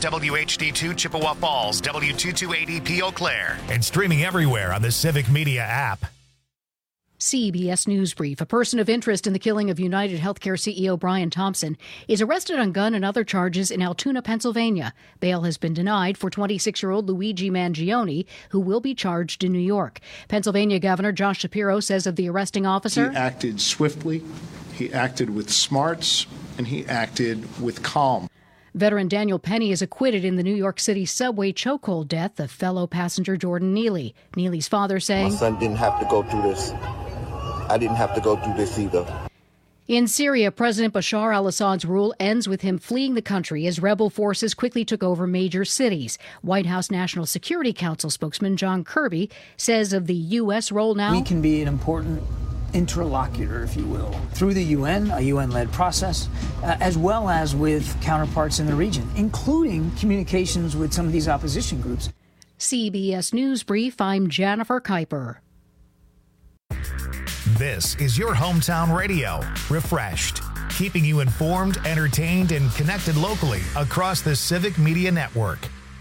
WHD2 Chippewa Falls, W228EP Eau Claire, and streaming everywhere on the Civic Media app. CBS News Brief. A person of interest in the killing of United Healthcare CEO Brian Thompson is arrested on gun and other charges in Altoona, Pennsylvania. Bail has been denied for 26-year-old Luigi Mangione, who will be charged in New York. Pennsylvania Governor Josh Shapiro says of the arresting officer, he acted swiftly, he acted with smarts, and he acted with calm. Veteran Daniel Penny is acquitted in the New York City subway chokehold death of fellow passenger Jordan Neely. Neely's father saying, "My son didn't have to go through this. I didn't have to go through this either." In Syria, President Bashar al-Assad's rule ends with him fleeing the country as rebel forces quickly took over major cities. White House National Security Council spokesman John Kirby says of the U.S. role now, we can be an important interlocutor, if you will, through the UN, a UN-led process, as well as with counterparts in the region, including communications with some of these opposition groups. CBS News Brief, I'm Jennifer Kuiper. This is your hometown radio, Refreshed, keeping you informed, entertained, and connected locally across the Civic Media Network.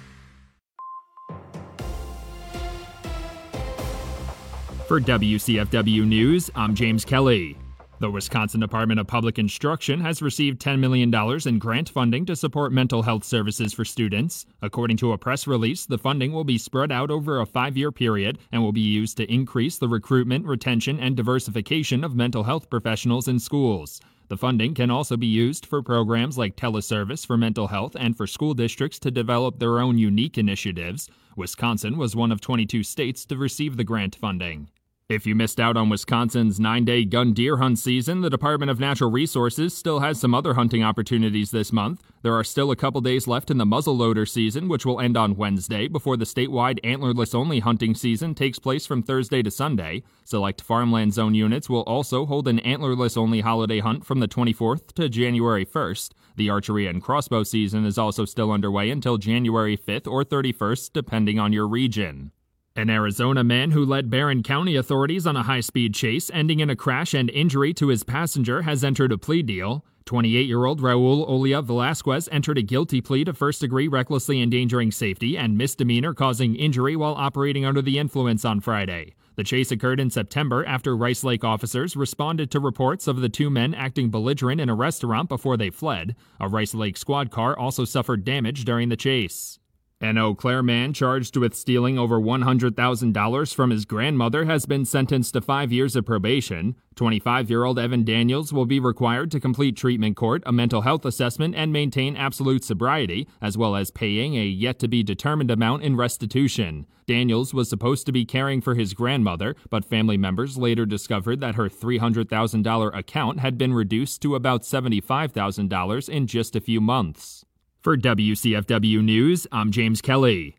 For WCFW News, I'm James Kelly. The Wisconsin Department of Public Instruction has received $10 million in grant funding to support mental health services for students. According to a press release, the funding will be spread out over a 5-year period and will be used to increase the recruitment, retention, and diversification of mental health professionals in schools. The funding can also be used for programs like teleservice for mental health and for school districts to develop their own unique initiatives. Wisconsin was one of 22 states to receive the grant funding. If you missed out on Wisconsin's 9-day gun deer hunt season, the Department of Natural Resources still has some other hunting opportunities this month. There are still a couple days left in the muzzleloader season, which will end on Wednesday, before the statewide antlerless-only hunting season takes place from Thursday to Sunday. Select farmland zone units will also hold an antlerless-only holiday hunt from the 24th to January 1st. The archery and crossbow season is also still underway until January 5th or 31st, depending on your region. An Arizona man who led Barron County authorities on a high-speed chase, ending in a crash and injury to his passenger, has entered a plea deal. 28-year-old Raul Olia Velasquez entered a guilty plea to first-degree recklessly endangering safety and misdemeanor causing injury while operating under the influence on Friday. The chase occurred in September after Rice Lake officers responded to reports of the two men acting belligerent in a restaurant before they fled. A Rice Lake squad car also suffered damage during the chase. An Eau Claire man charged with stealing over $100,000 from his grandmother has been sentenced to 5 years of probation. 25-year-old Evan Daniels will be required to complete treatment court, a mental health assessment, and maintain absolute sobriety, as well as paying a yet-to-be-determined amount in restitution. Daniels was supposed to be caring for his grandmother, but family members later discovered that her $300,000 account had been reduced to about $75,000 in just a few months. For WCFW News, I'm James Kelly.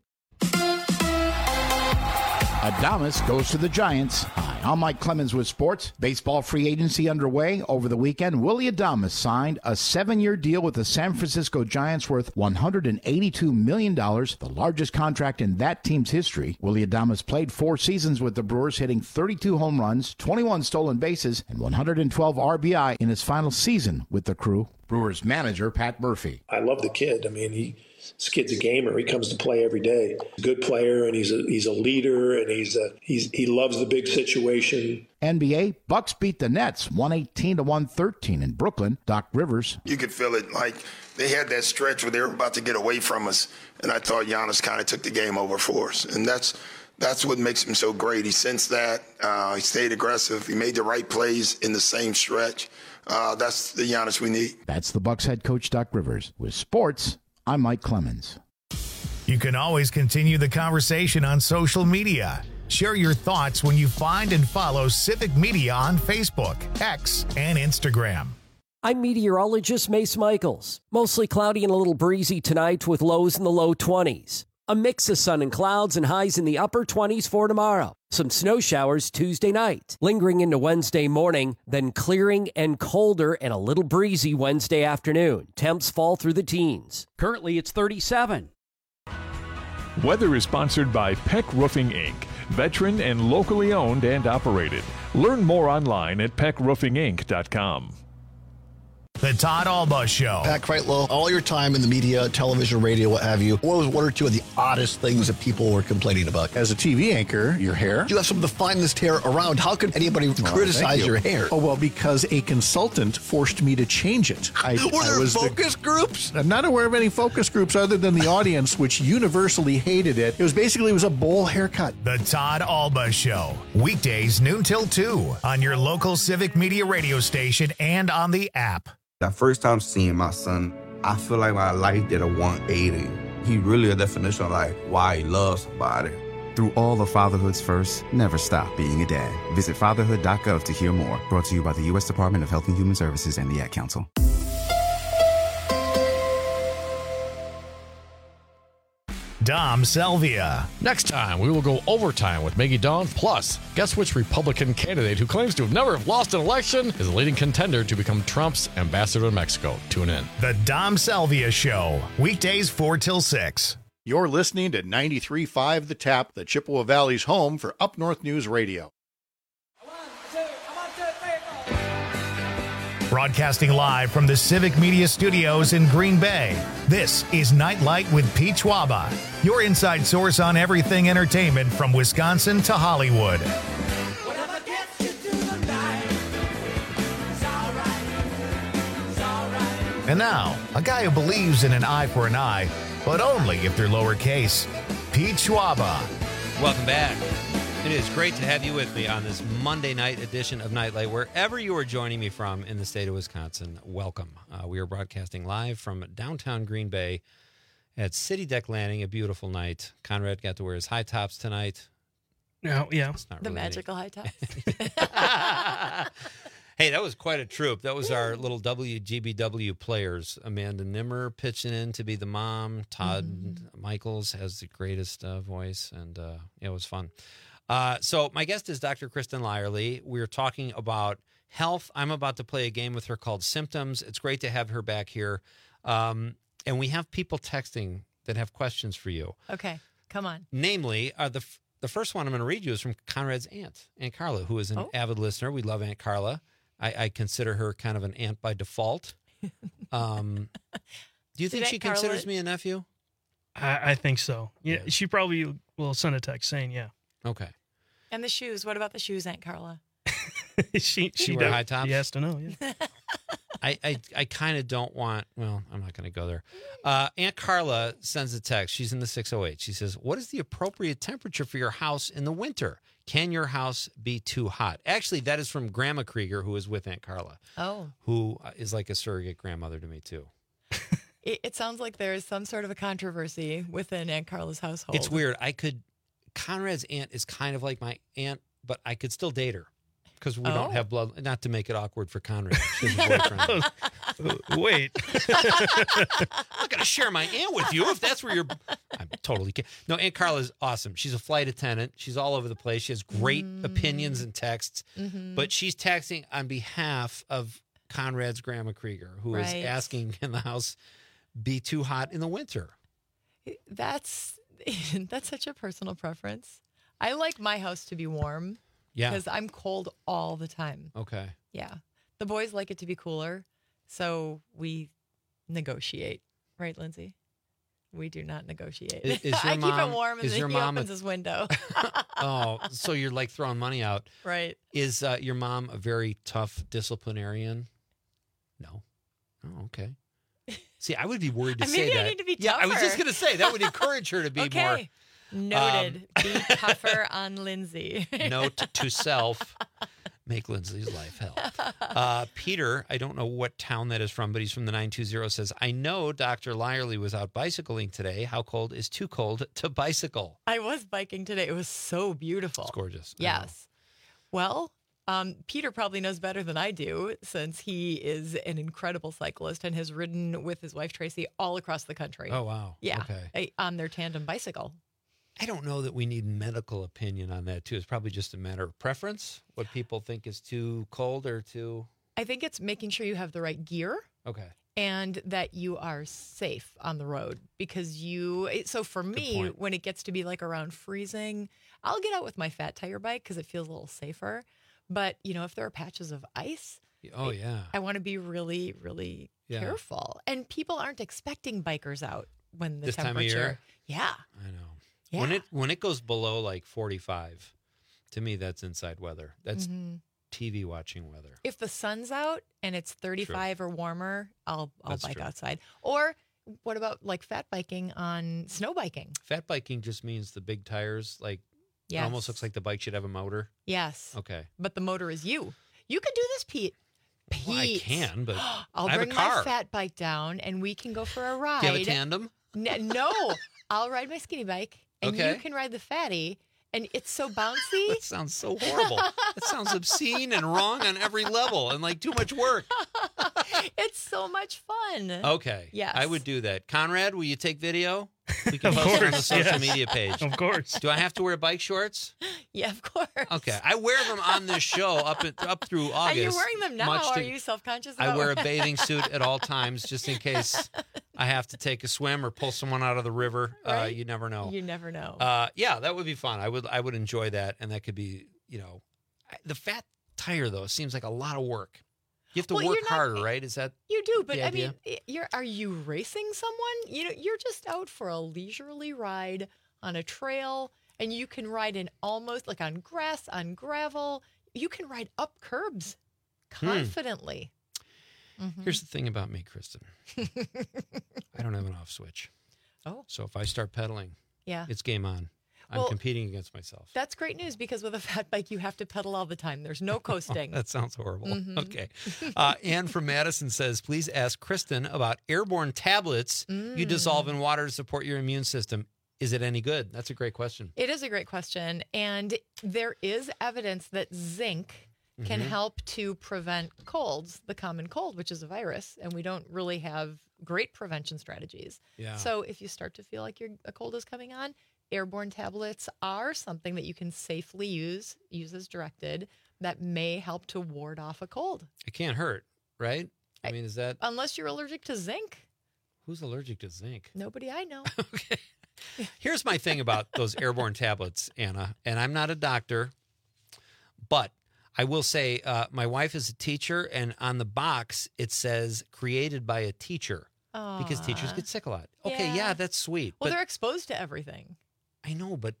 Adames goes to the Giants. Hi, I'm Mike Clemens with sports. Baseball free agency underway. Over the weekend, Willy Adames signed a 7-year deal with the San Francisco Giants worth $182 million, the largest contract in that team's history. Willy Adames played 4 seasons with the Brewers, hitting 32 home runs, 21 stolen bases, and 112 RBI in his final season with the Crew. Brewers manager Pat Murphy. I love the kid. I mean, this kid's a gamer. He comes to play every day. He's a good player, and he's a leader, and he loves the big situation. NBA, Bucks beat the Nets 118-113 in Brooklyn. Doc Rivers. You could feel it like they had that stretch where they were about to get away from us, and I thought Giannis kind of took the game over for us, and that's what makes him so great. He sensed that. He stayed aggressive. He made the right plays in the same stretch. That's the Giannis we need. That's the Bucks head coach, Doc Rivers. With sports, I'm Mike Clemens. You can always continue the conversation on social media. Share your thoughts when you find and follow Civic Media on Facebook, X, and Instagram. I'm meteorologist Mace Michaels. Mostly cloudy and a little breezy tonight with lows in the low 20s. A mix of sun and clouds and highs in the upper 20s for tomorrow. Some snow showers Tuesday night, lingering into Wednesday morning, then clearing and colder and a little breezy Wednesday afternoon. Temps fall through the teens. Currently, it's 37. Weather is sponsored by Peck Roofing, Inc., veteran and locally owned and operated. Learn more online at peckroofinginc.com. The Todd Alba Show. Pat Kreitlow, all your time in the media, television, radio, what have you, what was one or two of the oddest things that people were complaining about? As a TV anchor, your hair. You have some of the finest hair around. How could anybody criticize your hair? Oh, well, because a consultant forced me to change it. Were there focus groups? I'm not aware of any focus groups other than the audience, which universally hated it. It was a bowl haircut. The Todd Alba Show. Weekdays noon till 2 on your local Civic Media radio station and on the app. That first time seeing my son, I feel like my life did a 180. He really a definition of like why he loves somebody. Through all of fatherhood's first, never stop being a dad. Visit fatherhood.gov to hear more. Brought to you by the U.S. Department of Health and Human Services and the Ad Council. Dom Selvia. Next time, we will go overtime with Maggie Dawn. Plus, guess which Republican candidate who claims to have never lost an election is a leading contender to become Trump's ambassador to Mexico. Tune in. The Dom Selvia Show. Weekdays 4 till 6. You're listening to 93.5 The Tap, the Chippewa Valley's home for Up North News Radio. Broadcasting live from the Civic Media Studios in Green Bay, this is Nightlight with Pete Schwaba, your inside source on everything entertainment from Wisconsin to Hollywood. And now, a guy who believes in an eye for an eye, but only if they're lowercase, Pete Schwaba. Welcome back. It is great to have you with me on this Monday night edition of Nightlight. Wherever you are joining me from in the state of Wisconsin, welcome. We are broadcasting live from downtown Green Bay at City Deck Landing, a beautiful night. Conrad got to wear his high tops tonight. Yeah. It's not The really magical high tops. Hey, that was quite a troop. That was our little WGBW players. Amanda Nimmer pitching in to be the mom. Todd Michaels has the greatest voice, and it was fun. So my guest is Dr. Kristen Lyerly. We're talking about health. I'm about to play a game with her called Symptoms. It's great to have her back here. And we have people texting that have questions for you. Okay, come on. Namely, the first one I'm going to read you is from Conrad's aunt, Aunt Carla, who is an avid listener. We love Aunt Carla. I consider her kind of an aunt by default. Do you think she considers me a nephew? I think so. Yeah, she probably will send a text saying, yeah. Okay. And the shoes. What about the shoes, Aunt Carla? she wear high tops? She has to know, yeah. I kind of don't want, well, I'm not going to go there. Aunt Carla sends a text. She's in the 608. She says, what is the appropriate temperature for your house in the winter? Can your house be too hot? Actually, that is from Grandma Krieger, who is with Aunt Carla. Oh. Who is like a surrogate grandmother to me, too. It sounds like there is some sort of a controversy within Aunt Carla's household. It's weird. Conrad's aunt is kind of like my aunt, but I could still date her because we don't have blood. Not to make it awkward for Conrad. She has a boyfriend. Wait. I'm not going to share my aunt with you if that's where you're. I'm totally kidding. No, Aunt Carla's awesome. She's a flight attendant. She's all over the place. She has great opinions and texts, but she's texting on behalf of Conrad's Grandma Krieger, who is asking, can the house be too hot in the winter? That's such a personal preference. I like my house to be warm. Yeah. Because I'm cold all the time. Okay. Yeah. The boys like it to be cooler, so we negotiate. Right, Lindsay? We do not negotiate. I keep it warm and then he opens his window. Oh, so you're like throwing money out. Right. Is your mom a very tough disciplinarian? No. Oh, okay. See, I would be worried to say maybe that. I need to be Yeah, tougher. I was just going to say, that would encourage her to be more. Noted. Be tougher on Lindsay. Note to self, make Lindsay's life hell. Peter, I don't know what town that is from, but he's from the 920, says, I know Dr. Lyerly was out bicycling today. How cold is too cold to bicycle? I was biking today. It was so beautiful. It's gorgeous. Yes. Well, Peter probably knows better than I do since he is an incredible cyclist and has ridden with his wife, Tracy, all across the country. Oh, wow. Yeah. Okay. On their tandem bicycle. I don't know that we need medical opinion on that, too. It's probably just a matter of preference, what people think is too cold or too... I think it's making sure you have the right gear. Okay. And that you are safe on the road because so for me, when it gets to be like around freezing, I'll get out with my fat tire bike because it feels a little safer. But, if there are patches of ice, Oh, yeah. I want to be really, really careful. And people aren't expecting bikers out when the this temperature. Time of year? Yeah. I know. Yeah. When it goes below like 45, to me, that's inside weather. That's TV watching weather. If the sun's out and it's 35 or warmer, I'll bike true. outside. Or what about like fat biking on snow biking? Fat biking just means the big tires, like it almost looks like the bike should have a motor. Yes. Okay. But the motor is you. You can do this, Pete. Well, I can, but I'll I have bring a car. my fat bike down and we can go for a ride. Do you have a tandem? No, I'll ride my skinny bike and Okay. you can ride the fatty. And it's so bouncy. That sounds so horrible. That sounds obscene and wrong on every level and like too much work. It's so much fun. Okay. Yes. I would do that. Conrad, will you take video? We can post it on the social media page. Of course. Do I have to wear bike shorts? Yeah, of course. Okay. I wear them on this show up through August. Are you wearing them now? Are you self-conscious about I wear a bathing suit at all times just in case I have to take a swim or pull someone out of the river. Right? You never know. You never know. Yeah, that would be fun. I would enjoy that, and that could be, the fat tire though seems like a lot of work. You have to work harder, right? Is that you do? But the I idea? mean, are you racing someone? You're just out for a leisurely ride on a trail, and you can ride in almost like on grass, on gravel. You can ride up curbs confidently. Here's the thing about me, Kristen. I don't have an off switch. Oh. So if I start pedaling, it's game on. I'm Well, competing against myself. That's great news because with a fat bike, you have to pedal all the time. There's no coasting. That sounds horrible. Okay. Ann from Madison says, please ask Kristen about airborne tablets you dissolve in water to support your immune system. Is it any good? That's a great question. It is a great question. And there is evidence that zinc can help to prevent colds, the common cold, which is a virus. And we don't really have great prevention strategies. Yeah. So if you start to feel like a cold is coming on, airborne tablets are something that you can safely use as directed, that may help to ward off a cold. It can't hurt, right? I mean, is that... Unless you're allergic to zinc. Who's allergic to zinc? Nobody I know. Okay. Here's my thing about those airborne tablets, Anna, and I'm not a doctor, but I will say my wife is a teacher, and on the box it says created by a teacher. Because teachers get sick a lot. Okay, yeah, that's sweet. Well, but they're exposed to everything. I know, but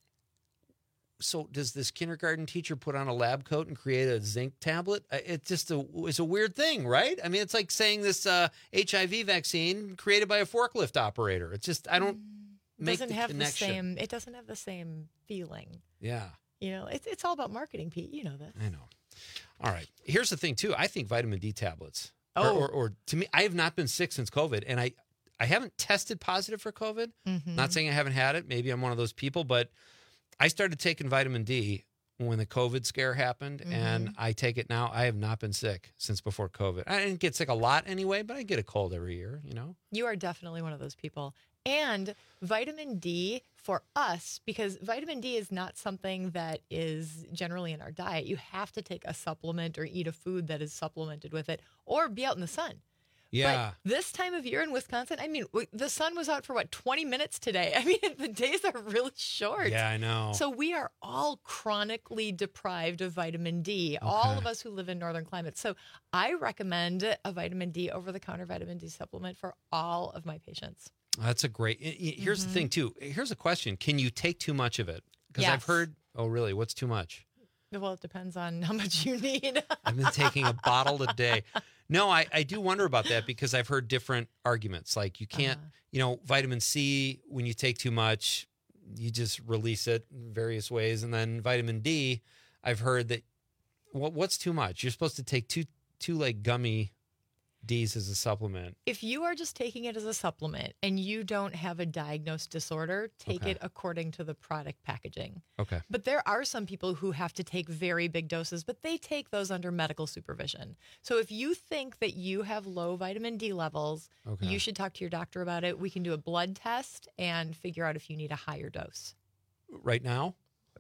so does this kindergarten teacher put on a lab coat and create a zinc tablet? It's just it's a weird thing, right? I mean, it's like saying this HIV vaccine created by a forklift operator. It's just, I don't make the connection. It doesn't have the same feeling. Yeah. It's all about marketing, Pete. You know that. I know. All right. Here's the thing, too. I think vitamin D tablets, or to me, I have not been sick since COVID, and I haven't tested positive for COVID. Not saying I haven't had it. Maybe I'm one of those people, but I started taking vitamin D when the COVID scare happened, and I take it now. I have not been sick since before COVID. I didn't get sick a lot anyway, but I get a cold every year, You are definitely one of those people. And vitamin D for us, because vitamin D is not something that is generally in our diet. You have to take a supplement or eat a food that is supplemented with it or be out in the sun. Yeah. But this time of year in Wisconsin, I mean, the sun was out for 20 minutes today? I mean, the days are really short. Yeah, I know. So we are all chronically deprived of vitamin D, all of us who live in northern climates. So I recommend a vitamin D over-the-counter vitamin D supplement for all of my patients. That's a great... Here's the thing, too. Here's a question. Can you take too much of it? Because I've heard... Oh, really? What's too much? Well, it depends on how much you need. I've been taking a bottle a day. No, I do wonder about that because I've heard different arguments. Like you can't, vitamin C, when you take too much, you just release it in various ways. And then vitamin D, I've heard that, what's too much? You're supposed to take two like gummy D's as a supplement. If you are just taking it as a supplement and you don't have a diagnosed disorder, take it according to the product packaging. Okay. But there are some people who have to take very big doses, but they take those under medical supervision. So if you think that you have low vitamin D levels, you should talk to your doctor about it. We can do a blood test and figure out if you need a higher dose. Right now?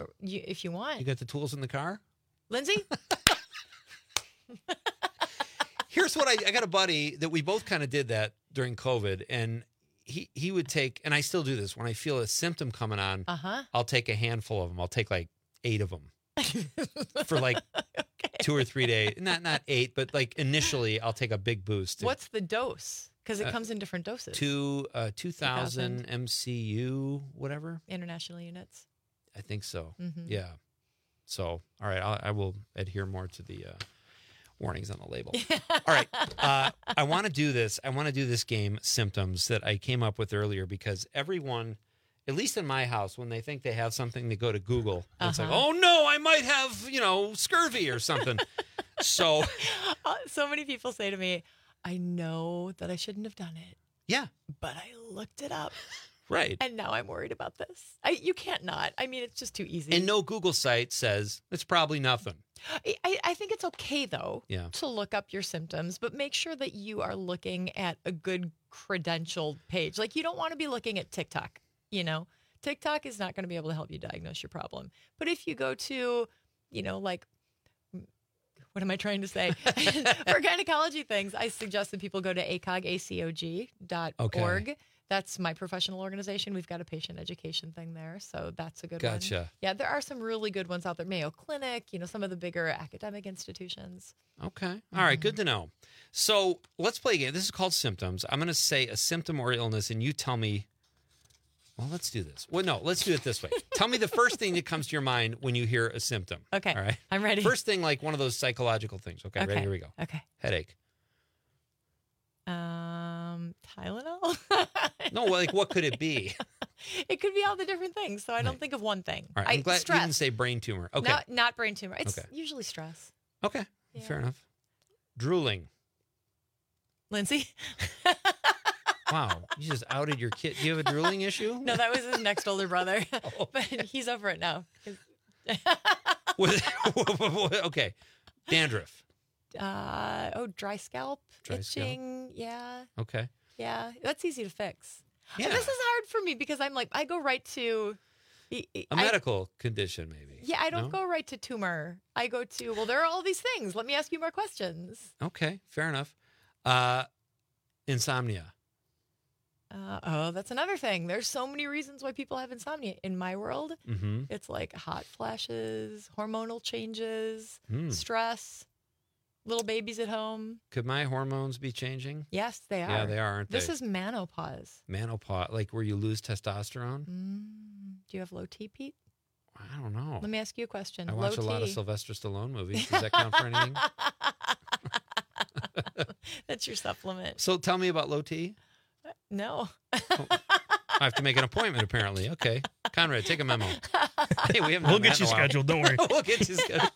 If you want. You got the tools in the car? Lindsay? Here's what I got a buddy that we both kind of did that during COVID, and he would take, and I still do this, when I feel a symptom coming on, I'll take a handful of them. I'll take like 8 of them. for like 2 or 3 days. Not 8, but like initially I'll take a big boost. What's the dose? Because it comes in different doses. 2,000 MCU, whatever. International units. I think so. Mm-hmm. Yeah. So, all right, I will adhere more to the warnings on the label. All right, I want to do this. I want to do this game, Symptoms, that I came up with earlier because everyone, at least in my house, when they think they have something, they go to Google. And it's like, oh, no, I might have, scurvy or something. So many people say to me, I know that I shouldn't have done it. Yeah. But I looked it up. Right. And now I'm worried about this. You can't not. I mean, it's just too easy. And no Google site says it's probably nothing. I think it's okay, though, to look up your symptoms, but make sure that you are looking at a good credentialed page. Like, you don't want to be looking at TikTok, TikTok is not going to be able to help you diagnose your problem. But if you go to, what am I trying to say? For gynecology things, I suggest that people go to acog.org. Okay. That's my professional organization. We've got a patient education thing there, so that's a good one. Gotcha. Yeah, there are some really good ones out there. Mayo Clinic, some of the bigger academic institutions. Okay. All right, good to know. So let's play a game. This is called Symptoms. I'm going to say a symptom or illness, and you tell me, well, let's do this. Well, no, let's do it this way. Tell me the first thing that comes to your mind when you hear a symptom. Okay. All right. I'm ready. First thing, like one of those psychological things. Okay, ready? Here we go. Okay. Headache. Tylenol? No, like what could it be? It could be all the different things, so I don't think of one thing. All right, I'm glad you didn't say brain tumor. Okay. Not brain tumor. It's usually stress. Okay, fair enough. Drooling. Lindsay? Wow, you just outed your kid. Do you have a drooling issue? No, that was his next older brother, but he's over it now. Okay, dandruff. Dry scalp, itching. Yeah. Okay. Yeah, that's easy to fix. Yeah. This is hard for me because I'm like, I go right to a medical condition, maybe. Yeah, I don't go right to tumor. I go to, well, there are all these things. Let me ask you more questions. Okay, fair enough. Insomnia. That's another thing. There's so many reasons why people have insomnia. In my world, it's like hot flashes, hormonal changes, stress. Little babies at home. Could my hormones be changing? Yes, they are. Yeah, they are, aren't they? This is menopause. Menopause, like where you lose testosterone? Do you have low T, Pete? I don't know. Let me ask you a question. I watch a lot of Sylvester Stallone movies. Does that count for anything? That's your supplement. So tell me about low T. No. I have to make an appointment, apparently. Okay. Conrad, take a memo. Hey, we'll get you scheduled. Don't worry. We'll get you scheduled.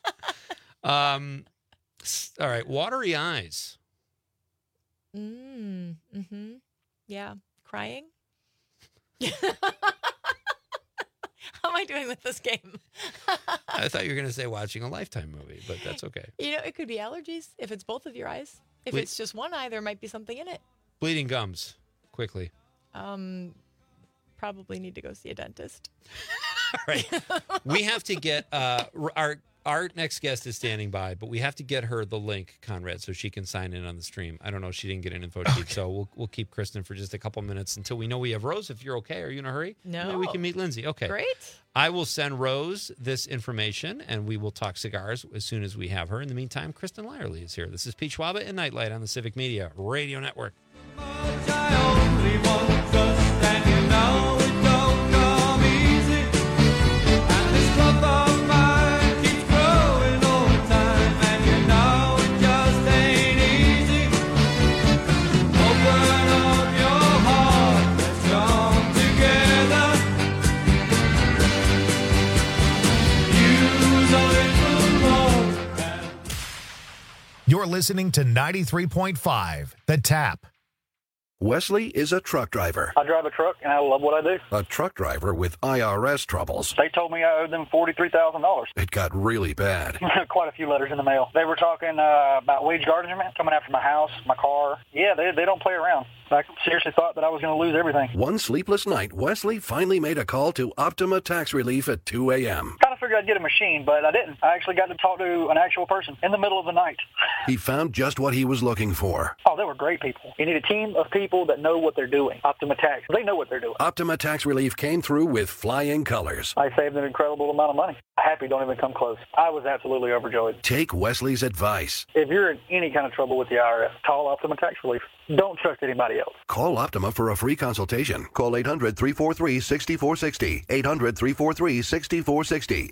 All right, watery eyes. Yeah, crying. How am I doing with this game? I thought you were going to say watching a Lifetime movie, but that's okay. It could be allergies. If it's both of your eyes, if it's just one eye, there might be something in it. Bleeding gums, quickly. Probably need to go see a dentist. All right, we have to get our next guest is standing by, but we have to get her the link, Conrad, so she can sign in on the stream. I don't know. She didn't get an info sheet, so we'll keep Kristen for just a couple minutes until we know we have Rose. If you're okay, are you in a hurry? No. Maybe we can meet Lindsay. Okay. Great. I will send Rose this information, and we will talk cigars as soon as we have her. In the meantime, Kristen Lyerly is here. This is Pete Schwaba and Nightlight on the Civic Media Radio Network. You're listening to 93.5, The Tap. Wesley is a truck driver. I drive a truck, and I love what I do. A truck driver with IRS troubles. They told me I owed them $43,000. It got really bad. Quite a few letters in the mail. They were talking about wage garnishment, coming after my house, my car. Yeah, they don't play around. I seriously thought that I was going to lose everything. One sleepless night, Wesley finally made a call to Optima Tax Relief at 2 a.m. Kind of figured figured I'd get a machine, but I didn't. I actually got to talk to an actual person in the middle of the night. He found just what he was looking for. Oh, they were great people. You need a team of people that know what they're doing. Optima Tax, they know what they're doing. Optima Tax Relief came through with flying colors. I saved an incredible amount of money. Happy don't even come close. I was absolutely overjoyed. Take Wesley's advice. If you're in any kind of trouble with the IRS, call Optima Tax Relief. Don't trust anybody else. Call Optima for a free consultation. Call 800-343-6460. 800-343-6460.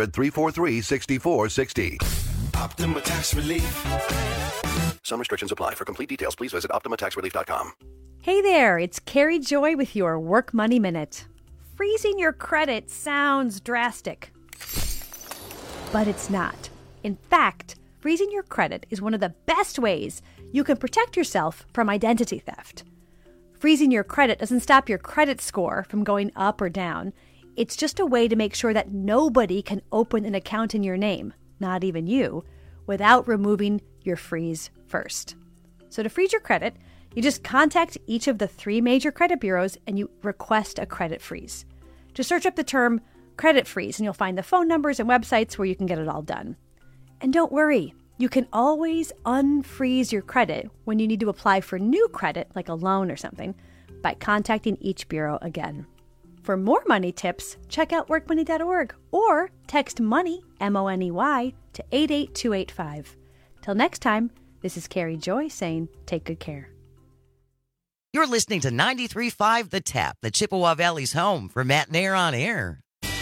800-343-6460. Optima Tax Relief. Some restrictions apply. For complete details, please visit OptimaTaxRelief.com. Hey there, it's Carrie Joy with your Work Money Minute. Freezing your credit sounds drastic, but it's not. In fact, freezing your credit is one of the best ways you can protect yourself from identity theft. Freezing your credit doesn't stop your credit score from going up or down. It's just a way to make sure that nobody can open an account in your name, not even you, without removing your freeze first. So to freeze your credit, you just contact each of the 3 major credit bureaus and you request a credit freeze. Just search up the term credit freeze and you'll find the phone numbers and websites where you can get it all done. And don't worry, you can always unfreeze your credit when you need to apply for new credit, like a loan or something, by contacting each bureau again. For more money tips, check out workmoney.org or text MONEY, M-O-N-E-Y, to 88285. Till next time, this is Carrie Joy saying take good care. You're listening to 93.5 The Tap, the Chippewa Valley's home for Matt Nair on Air.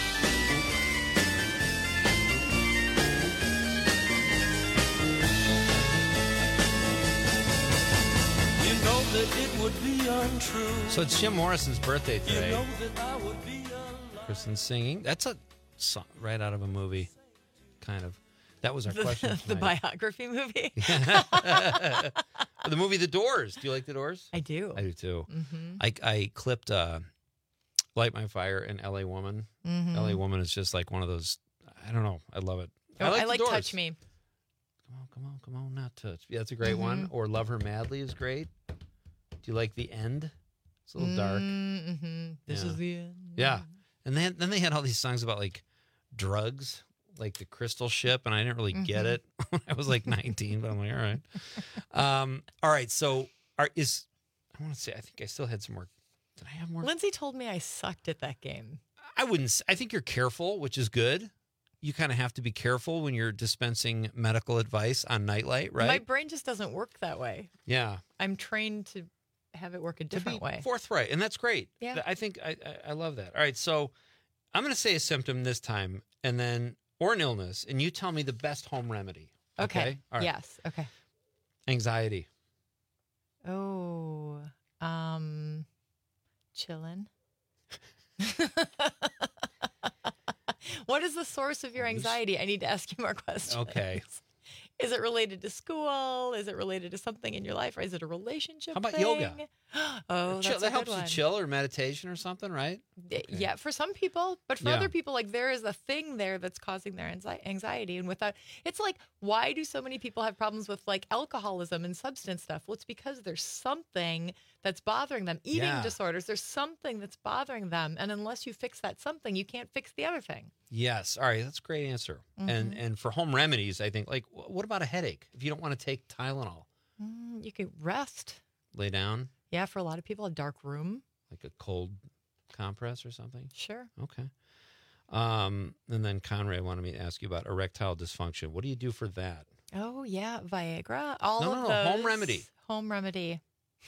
So it's Jim Morrison's birthday today. Kristen's singing. That's a song right out of a movie, kind of. That was our question. The biography movie? The movie The Doors. Do you like The Doors? I do. I do too. Mm-hmm. I clipped Light My Fire and L.A. Woman. Mm-hmm. L.A. Woman is just like one of those, I don't know. I love it. I like The Doors. Touch Me. Come on, not Touch. Yeah, that's a great one. Or Love Her Madly is great. Do you like The End? It's a little dark. Mm-hmm. This is the end. Yeah. And then they had all these songs about like drugs, like the Crystal Ship, and I didn't really get it when I was like 19, but I'm like, all right. All right, so I want to say, I think I still had some more. Did I have more? Lindsay told me I sucked at that game. I think you're careful, which is good. You kind of have to be careful when you're dispensing medical advice on Nightlight, right? My brain just doesn't work that way. Yeah. I'm trained to have it work a different way. Forthright, and that's great. Yeah. I think I love that. All right, so I'm going to say a symptom this time, and then or an illness, and you tell me the best home remedy. Okay. All right. Yes. Okay. Anxiety. Oh, chillin'. What is the source of your anxiety? I need to ask you more questions. Okay. Is it related to school? Is it related to something in your life? Or is it a relationship How about thing? yoga? Oh, that's that helps one. you chill, or meditation or something, right? Okay. Yeah, for some people, but for other people, like there is a thing there that's causing their anxiety. And without, it's like, why do so many people have problems with like alcoholism and substance stuff? Well, it's because there's something that's bothering them. Eating disorders, there's something that's bothering them. And unless you fix that something, you can't fix the other thing. Yes. All right. That's a great answer. And for home remedies, I think, like, what about a headache? If you don't want to take Tylenol, you could rest. Lay down. Yeah, for a lot of people, a dark room. Like a cold compress or something? Sure. Okay. And then Conrad wanted me to ask you about erectile dysfunction. What do you do for that? Oh, yeah. Viagra. All of No. those. Home remedy. Home remedy.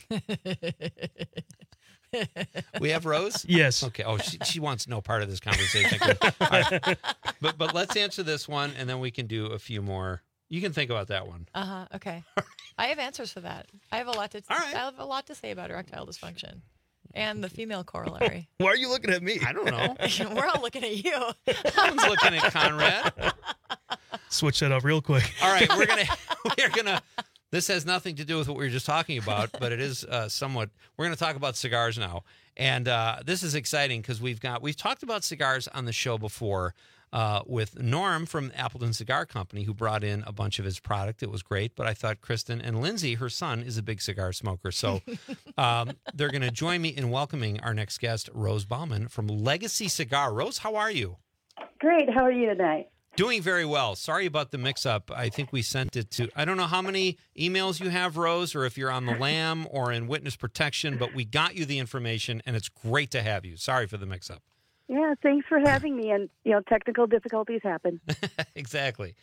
We have Rose? Yes. Okay. Oh, she wants no part of this conversation. All right. But let's answer this one, and then we can do a few more. You can think about that one. Okay. I have answers for that. I have a lot to. I have a lot to say about erectile dysfunction and the female corollary. Why are you looking at me? I don't know. We're all looking at you. Someone's looking at Conrad. Switch that up real quick. All right, we're gonna. This has nothing to do with what we were just talking about, but it is somewhat. We're going to talk about cigars now, and this is exciting because we've talked about cigars on the show before with Norm from Appleton Cigar Company, who brought in a bunch of his product. It was great, but I thought Kristen and Lindsay, her son, is a big cigar smoker, so they're going to join me in welcoming our next guest, Rose Bauman from Legacy Cigar. Rose, how are you? Great. How are you tonight? Doing very well. Sorry about the mix-up. I think we sent it to, I don't know how many emails you have, Rose, or if you're on the LAM or in witness protection, but we got you the information, and it's great to have you. Sorry for the mix-up. Yeah, thanks for having me. And, technical difficulties happen. Exactly.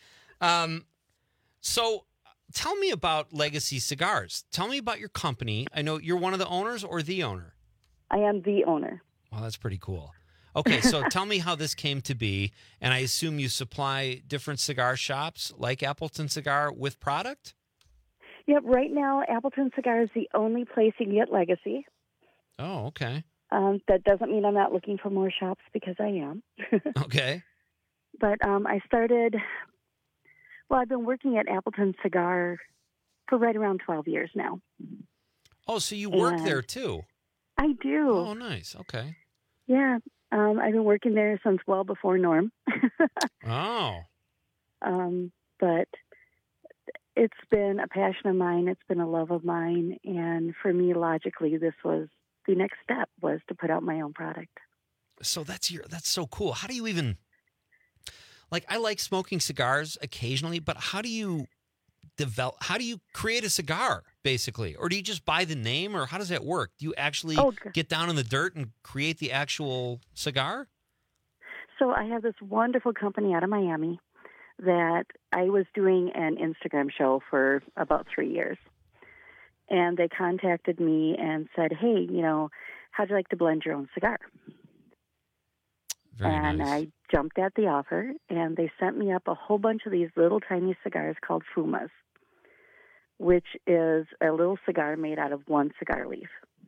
So tell me about Legacy Cigars. Tell me about your company. I know you're one of the owners or the owner? I am the owner. Well, that's pretty cool. Okay, so tell me how this came to be, and I assume you supply different cigar shops like Appleton Cigar with product? Yep, right now Appleton Cigar is the only place you can get Legacy. Oh, okay. That doesn't mean I'm not looking for more shops, because I am. Okay. But I've been working at Appleton Cigar for right around 12 years now. Oh, so you work there too? I do. Oh, nice. Okay. Yeah. I've been working there since well before Norm. Oh. But it's been a passion of mine. It's been a love of mine. And for me, logically, this was the next step, was to put out my own product. So that's so cool. How do you even, I like smoking cigars occasionally, but how do you create a cigar, basically? Or do you just buy the name, or how does that work? Do you actually get down in the dirt and create the actual cigar? So I have this wonderful company out of Miami that I was doing an Instagram show for about 3 years. And they contacted me and said, hey, how'd you like to blend your own cigar? Very nice. I jumped at the offer, and they sent me up a whole bunch of these little tiny cigars called Fumas, which is a little cigar made out of one cigar leaf.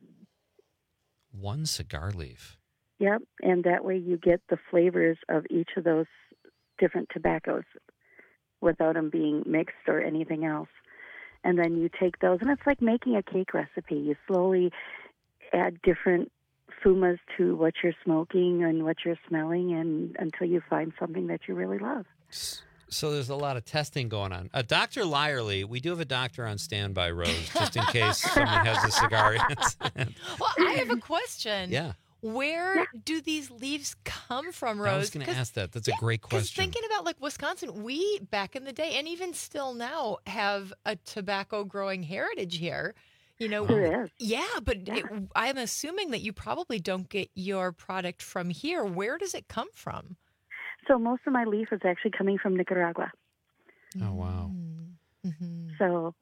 One cigar leaf? Yep, and that way you get the flavors of each of those different tobaccos without them being mixed or anything else. And then you take those, and it's like making a cake recipe. You slowly add different Fumas to what you're smoking and what you're smelling, and until you find something that you really love. So there's a lot of testing going on. Dr. Lyerly, we do have a doctor on standby, Rose, just in case someone has a cigar. Well, I have a question. Yeah. Where do these leaves come from, Rose? I was going to ask that. That's a great question. Thinking about Wisconsin, we back in the day, and even still now, have a tobacco growing heritage here. There is. Yeah, but I'm assuming that you probably don't get your product from here. Where does it come from? So most of my leaf is actually coming from Nicaragua. Oh, wow. Mm-hmm. So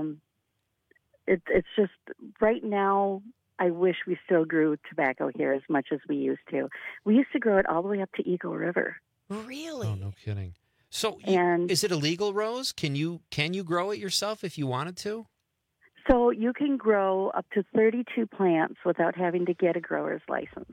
it's just right now, I wish we still grew tobacco here as much as we used to. We used to grow it all the way up to Eagle River. Really? Oh, no kidding. So is it illegal, Rose? Can you grow it yourself if you wanted to? So you can grow up to 32 plants without having to get a grower's license.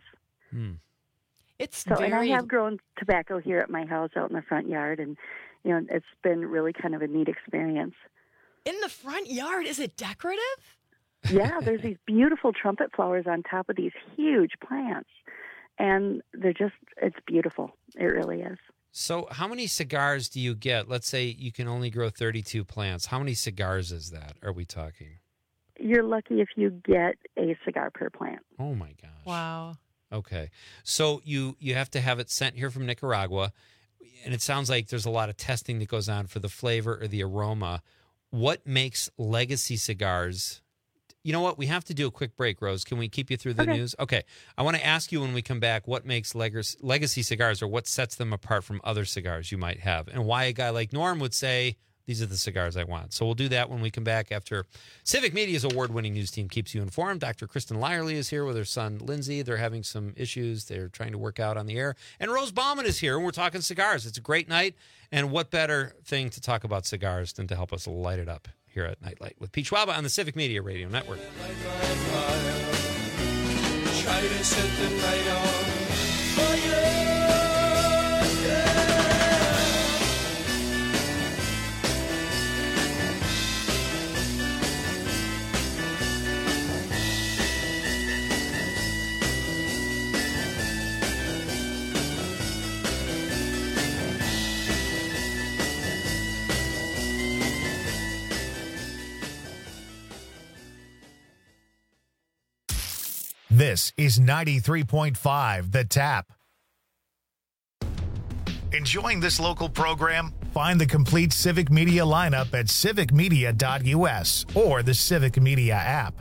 And I have grown tobacco here at my house out in the front yard, and it's been really kind of a neat experience. In the front yard, is it decorative? Yeah, there's these beautiful trumpet flowers on top of these huge plants, and it's beautiful. It really is. So how many cigars do you get? Let's say you can only grow 32 plants. How many cigars is that? Are we talking? You're lucky if you get a cigar per plant. Oh, my gosh. Wow. Okay. So you have to have it sent here from Nicaragua, and it sounds like there's a lot of testing that goes on for the flavor or the aroma. What makes Legacy Cigars? You know what? We have to do a quick break, Rose. Can we keep you through the news? Okay. I want to ask you when we come back what makes Legacy Cigars, or what sets them apart from other cigars you might have, and why a guy like Norm would say, these are the cigars I want. So we'll do that when we come back after Civic Media's award-winning news team keeps you informed. Dr. Kristen Lyerly is here with her son, Lindsay. They're having some issues they're trying to work out on the air. And Rose Bauman is here, and we're talking cigars. It's a great night, and what better thing to talk about cigars than to help us light it up here at Nightlight with Pete Schwaba on the Civic Media Radio Network. Try to set the night on fire. This is 93.5 The Tap. Enjoying this local program? Find the complete Civic Media lineup at civicmedia.us or the Civic Media app.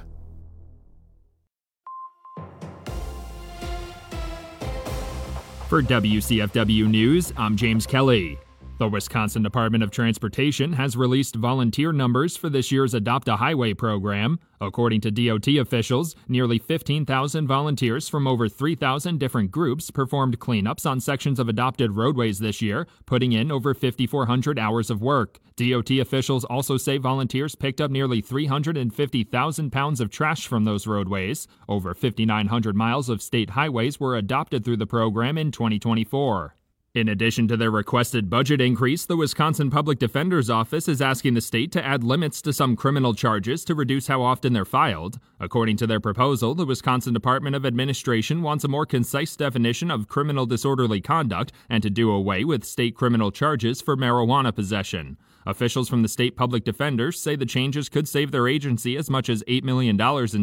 For WCFW News, I'm James Kelly. The Wisconsin Department of Transportation has released volunteer numbers for this year's Adopt a Highway program. According to DOT officials, nearly 15,000 volunteers from over 3,000 different groups performed cleanups on sections of adopted roadways this year, putting in over 5,400 hours of work. DOT officials also say volunteers picked up nearly 350,000 pounds of trash from those roadways. Over 5,900 miles of state highways were adopted through the program in 2024. In addition to their requested budget increase, the Wisconsin Public Defender's Office is asking the state to add limits to some criminal charges to reduce how often they're filed. According to their proposal, the Wisconsin Department of Administration wants a more concise definition of criminal disorderly conduct and to do away with state criminal charges for marijuana possession. Officials from the state public defenders say the changes could save their agency as much as $8 million in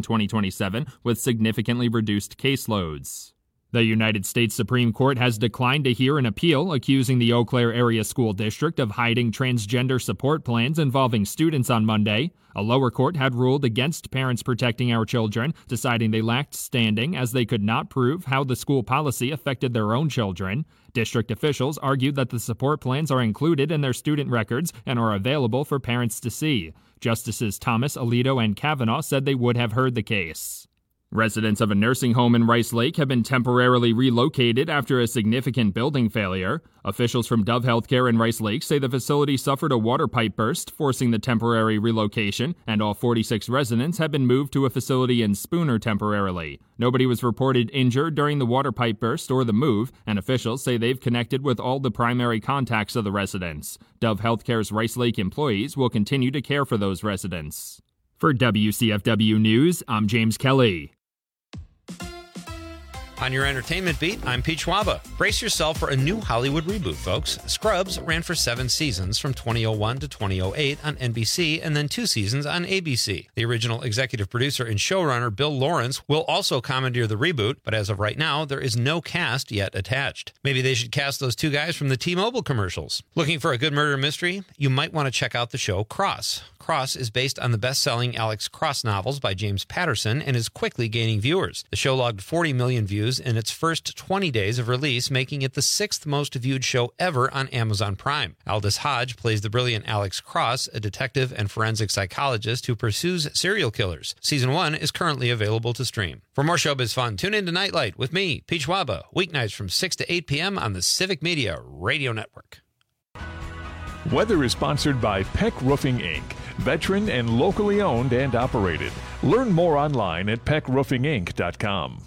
2027 with significantly reduced caseloads. The United States Supreme Court has declined to hear an appeal accusing the Eau Claire Area School District of hiding transgender support plans involving students on Monday. A lower court had ruled against Parents Protecting Our Children, deciding they lacked standing as they could not prove how the school policy affected their own children. District officials argued that the support plans are included in their student records and are available for parents to see. Justices Thomas, Alito, and Kavanaugh said they would have heard the case. Residents of a nursing home in Rice Lake have been temporarily relocated after a significant building failure. Officials from Dove Healthcare in Rice Lake say the facility suffered a water pipe burst, forcing the temporary relocation, and all 46 residents have been moved to a facility in Spooner temporarily. Nobody was reported injured during the water pipe burst or the move, and officials say they've connected with all the primary contacts of the residents. Dove Healthcare's Rice Lake employees will continue to care for those residents. For WCFW News, I'm James Kelly. On your entertainment beat, I'm Pete Schwaba. Brace yourself for a new Hollywood reboot, folks. Scrubs ran for 7 seasons from 2001 to 2008 on NBC and then 2 seasons on ABC. The original executive producer and showrunner Bill Lawrence will also commandeer the reboot, but as of right now, there is no cast yet attached. Maybe they should cast those 2 guys from the T-Mobile commercials. Looking for a good murder mystery? You might want to check out the show Cross. Cross is based on the best-selling Alex Cross novels by James Patterson and is quickly gaining viewers. The show logged 40 million views in its first 20 days of release, making it the 6th most viewed show ever on Amazon Prime. Aldous Hodge plays the brilliant Alex Cross, a detective and forensic psychologist who pursues serial killers. Season 1 is currently available to stream. For more showbiz fun, tune in to Nightlight with me, Pete Schwaba, weeknights from 6 to 8 p.m. on the Civic Media Radio Network. Weather is sponsored by Peck Roofing, Inc., veteran and locally owned and operated. Learn more online at peckroofinginc.com.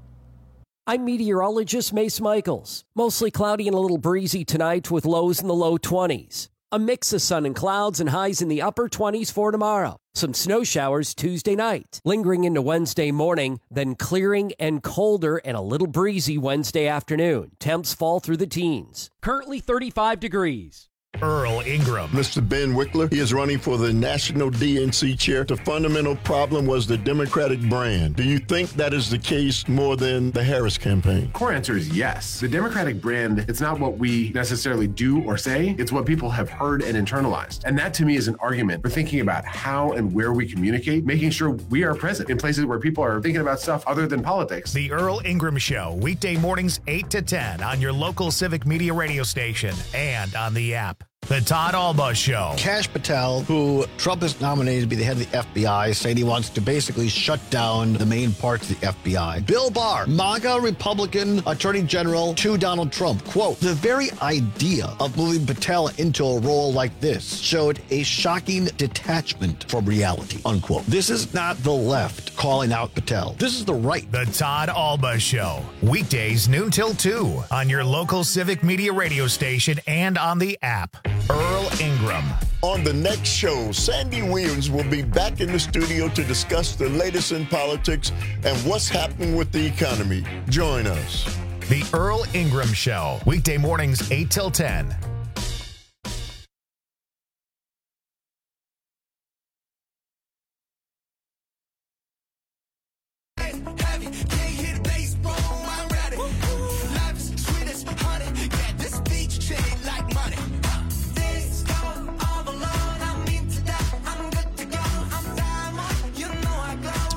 I'm meteorologist Mace Michaels. Mostly cloudy and a little breezy tonight with lows in the low 20s. A mix of sun and clouds and highs in the upper 20s for tomorrow. Some snow showers Tuesday night, lingering into Wednesday morning, then clearing and colder and a little breezy Wednesday afternoon. Temps fall through the teens. Currently 35 degrees. Earl Ingram. Mr. Ben Wickler, he is running for the national DNC chair. The fundamental problem was the Democratic brand. Do you think that is the case more than the Harris campaign? Core answer is yes. The Democratic brand, it's not what we necessarily do or say, it's what people have heard and internalized. And that to me is an argument for thinking about how and where we communicate, making sure we are present in places where people are thinking about stuff other than politics. The Earl Ingram Show, weekday mornings 8 to 10 on your local Civic Media radio station and on the app. The Todd Alba Show. Kash Patel, who Trump has nominated to be the head of the FBI, saying he wants to basically shut down the main parts of the FBI. Bill Barr, MAGA Republican Attorney General to Donald Trump. Quote, the very idea of moving Patel into a role like this showed a shocking detachment from reality, unquote. This is not the left calling out Patel. This is the right. The Todd Alba Show. Weekdays noon till 2 on your local Civic Media radio station and on the app. Earl Ingram. On the next show, Sandy Williams will be back in the studio to discuss the latest in politics and what's happening with the economy. Join us. The Earl Ingram Show. Weekday mornings 8 till 10.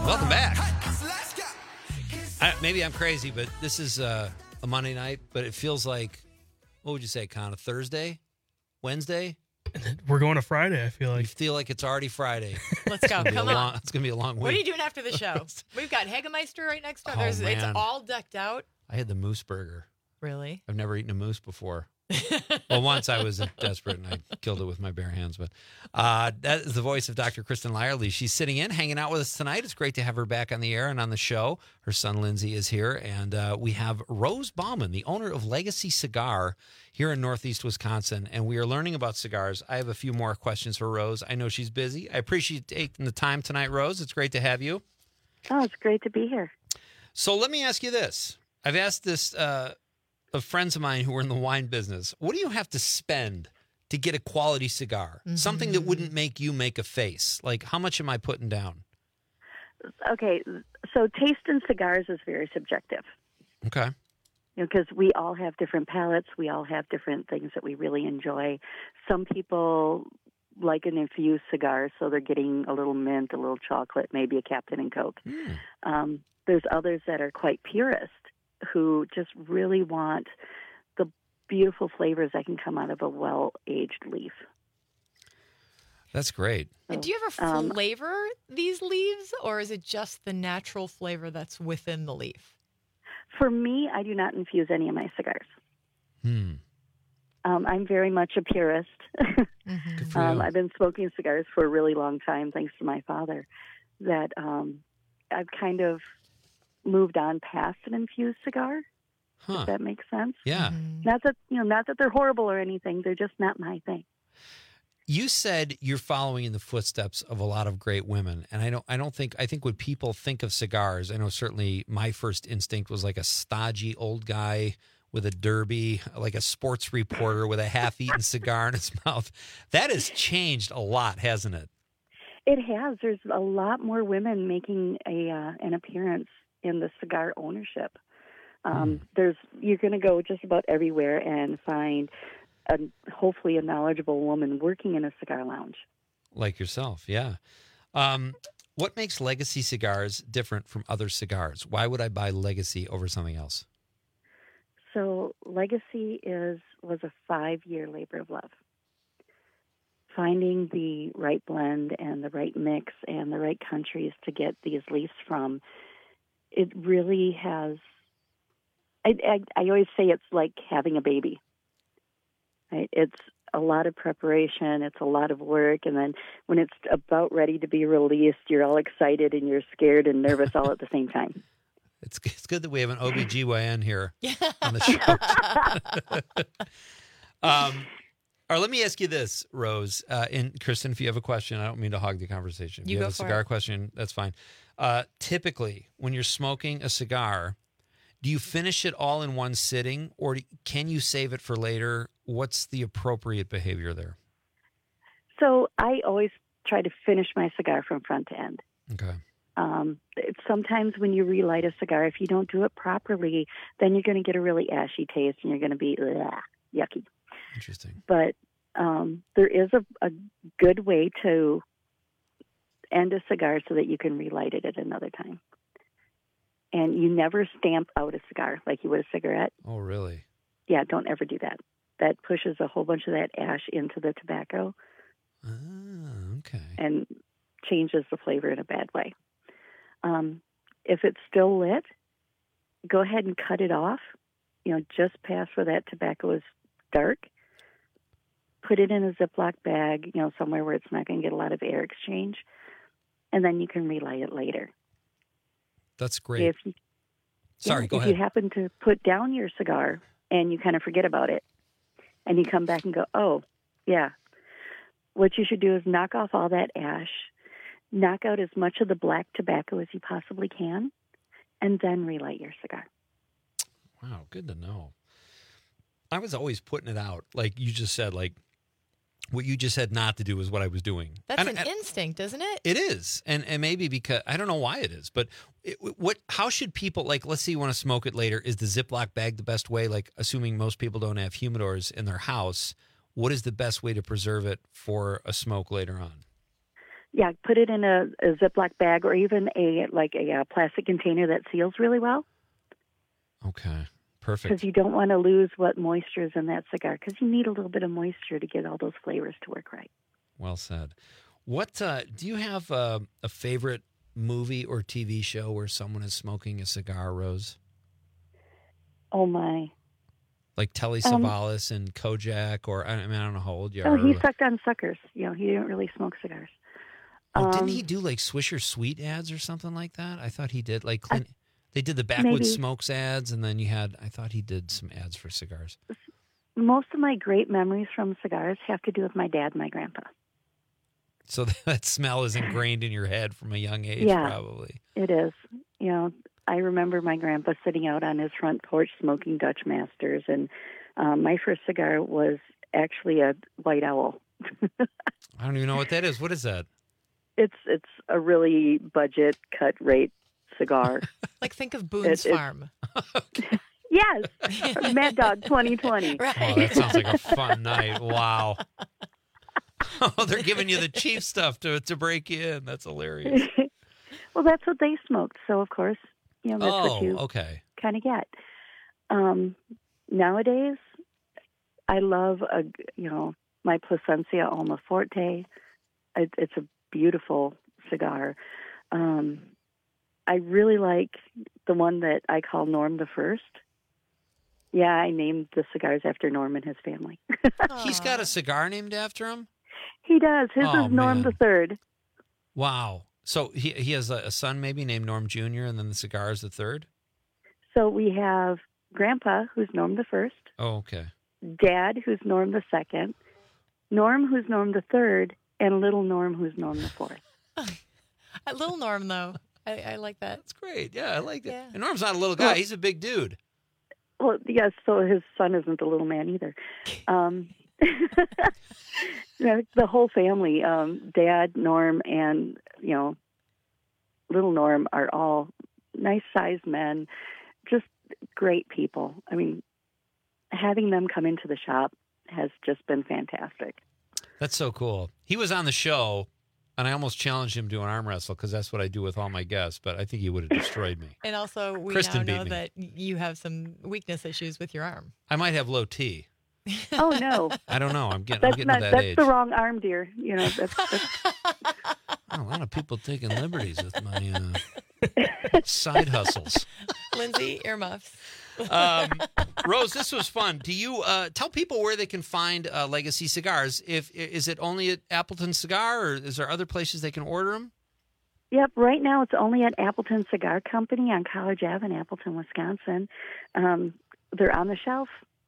Welcome back. Maybe I'm crazy, but this is a Monday night, but it feels like, what would you say, Con? A Thursday? Wednesday? We're going to Friday, I feel like. You feel like it's already Friday. Let's go. Come on. It's going to be a long week. What are you doing after the show? We've got Hagemeister right next door. It's all decked out. I had the moose burger. Really? I've never eaten a moose before. Well, once I was desperate and I killed it with my bare hands. But that is the voice of Dr. Kristen Lyerly. She's sitting in, hanging out with us tonight. It's great to have her back on the air and on the show. Her son, Lindsay, is here. And we have Rose Bauman, the owner of Legacy Cigar here in Northeast Wisconsin. And we are learning about cigars. I have a few more questions for Rose. I know she's busy. I appreciate you taking the time tonight, Rose. It's great to have you. Oh, it's great to be here. So let me ask you this. I've asked this of friends of mine who are in the wine business. What do you have to spend to get a quality cigar? Mm-hmm. Something that wouldn't make you make a face. Like, how much am I putting down? Okay, so taste in cigars is very subjective. Okay. Because we all have different palates. We all have different things that we really enjoy. Some people like an infused cigar, so they're getting a little mint, a little chocolate, maybe a Captain and Coke. There's others that are quite purist, who just really want the beautiful flavors that can come out of a well-aged leaf. That's great. And do you ever flavor these leaves, or is it just the natural flavor that's within the leaf? For me, I do not infuse any of my cigars. I'm very much a purist. Good for you. I've been smoking cigars for a really long time, thanks to my father, that I've kind of moved on past an infused cigar. If that makes sense. Yeah. Not that they're horrible or anything. They're just not my thing. You said you're following in the footsteps of a lot of great women, and I think when people think of cigars, I know certainly my first instinct was like a stodgy old guy with a derby, like a sports reporter with a half-eaten cigar in his mouth. That has changed a lot, hasn't it? It has. There's a lot more women making an appearance in the cigar ownership. You're going to go just about everywhere and find hopefully a knowledgeable woman working in a cigar lounge. Like yourself, yeah. What makes Legacy cigars different from other cigars? Why would I buy Legacy over something else? So Legacy was a 5-year labor of love. Finding the right blend and the right mix and the right countries to get these leaves from, it really has, I always say it's like having a baby. Right? It's a lot of preparation, it's a lot of work, and then when it's about ready to be released, you're all excited and you're scared and nervous all at the same time. It's good that we have an OBGYN here on the show. Or let me ask you this, Rose. And Kristen, if you have a question, I don't mean to hog the conversation. If you have a cigar question, that's fine. Typically, when you're smoking a cigar, do you finish it all in one sitting, or can you save it for later? What's the appropriate behavior there? So I always try to finish my cigar from front to end. Okay. Sometimes when you relight a cigar, if you don't do it properly, then you're going to get a really ashy taste and you're going to be yucky. Interesting. But there is a good way to end a cigar so that you can relight it at another time. And you never stamp out a cigar like you would a cigarette. Oh, really? Yeah, don't ever do that. That pushes a whole bunch of that ash into the tobacco. Okay. And changes the flavor in a bad way. If it's still lit, go ahead and cut it off, just past where that tobacco is dark. Put it in a Ziploc bag, somewhere where it's not going to get a lot of air exchange. And then you can relight it later. That's great. Go ahead. If you happen to put down your cigar and you kind of forget about it, and you come back and go, oh, yeah, what you should do is knock off all that ash, knock out as much of the black tobacco as you possibly can, and then relight your cigar. Wow, good to know. I was always putting it out. Like you just said, like what you just said not to do is what I was doing. That's an instinct, isn't it? It is. And maybe because, I don't know why it is, but how should people, like, let's say you want to smoke it later. Is the Ziploc bag the best way? Like, assuming most people don't have humidors in their house, what is the best way to preserve it for a smoke later on? Yeah, put it in a Ziploc bag or even a plastic container that seals really well. Okay, perfect. Because you don't want to lose what moisture is in that cigar, because you need a little bit of moisture to get all those flavors to work right. Well said. What do you have a favorite movie or TV show where someone is smoking a cigar, Rose? Oh, my. Like Telly Savalas and Kojak, or I don't know how old you are. Oh, he sucked on suckers. He didn't really smoke cigars. Didn't he do like Swisher Sweet ads or something like that? I thought he did. Like they did the Backwoods Smokes ads, and then I thought he did some ads for cigars. Most of my great memories from cigars have to do with my dad and my grandpa. So that smell is ingrained in your head from a young age, probably. It is. I remember my grandpa sitting out on his front porch smoking Dutch Masters, and my first cigar was actually a White Owl. I don't even know what that is. What is that? It's a really budget cut rate cigar. Like think of Boone's Farm. Yes, Mad Dog 2020. Right. Oh, that sounds like a fun night. Wow. Oh, they're giving you the cheap stuff to break you in. That's hilarious. Well, that's what they smoked, so of course, that's what you kind of get. Nowadays, I love my Plasencia Alma Forte. It's a beautiful cigar. I really like the one that I call Norm the First. Yeah, I named the cigars after Norm and his family. He's got a cigar named after him? He does. His is Norm the Third. Wow. So he has a son maybe named Norm Jr., and then the cigar is the third? So we have Grandpa, who's Norm the First. Oh, okay. Dad, who's Norm the Second. Norm, who's Norm the Third. And Little Norm, who's Norm the Fourth. Little Norm, though. I like that. That's great. Yeah, I like that. Yeah. And Norm's not a little guy. He's a big dude. Well, yes, so his son isn't a little man either. The whole family, Dad, Norm, and, Little Norm are all nice-sized men, just great people. I mean, having them come into the shop has just been fantastic. That's so cool. He was on the show, and I almost challenged him to an arm wrestle because that's what I do with all my guests, but I think he would have destroyed me. And also, we Kristen now know beat me. that you have some weakness issues with your arm. I might have low T. Oh, no. I don't know. I'm getting to that that's age. That's the wrong arm, dear. That's a lot of people taking liberties with my side hustles. Lindsay, earmuffs. Rose, this was fun. Do you tell people where they can find Legacy cigars? Is it only at Appleton Cigar, or is there other places they can order them? Yep. Right now, it's only at Appleton Cigar Company on College Ave in Appleton, Wisconsin. They're on the shelf.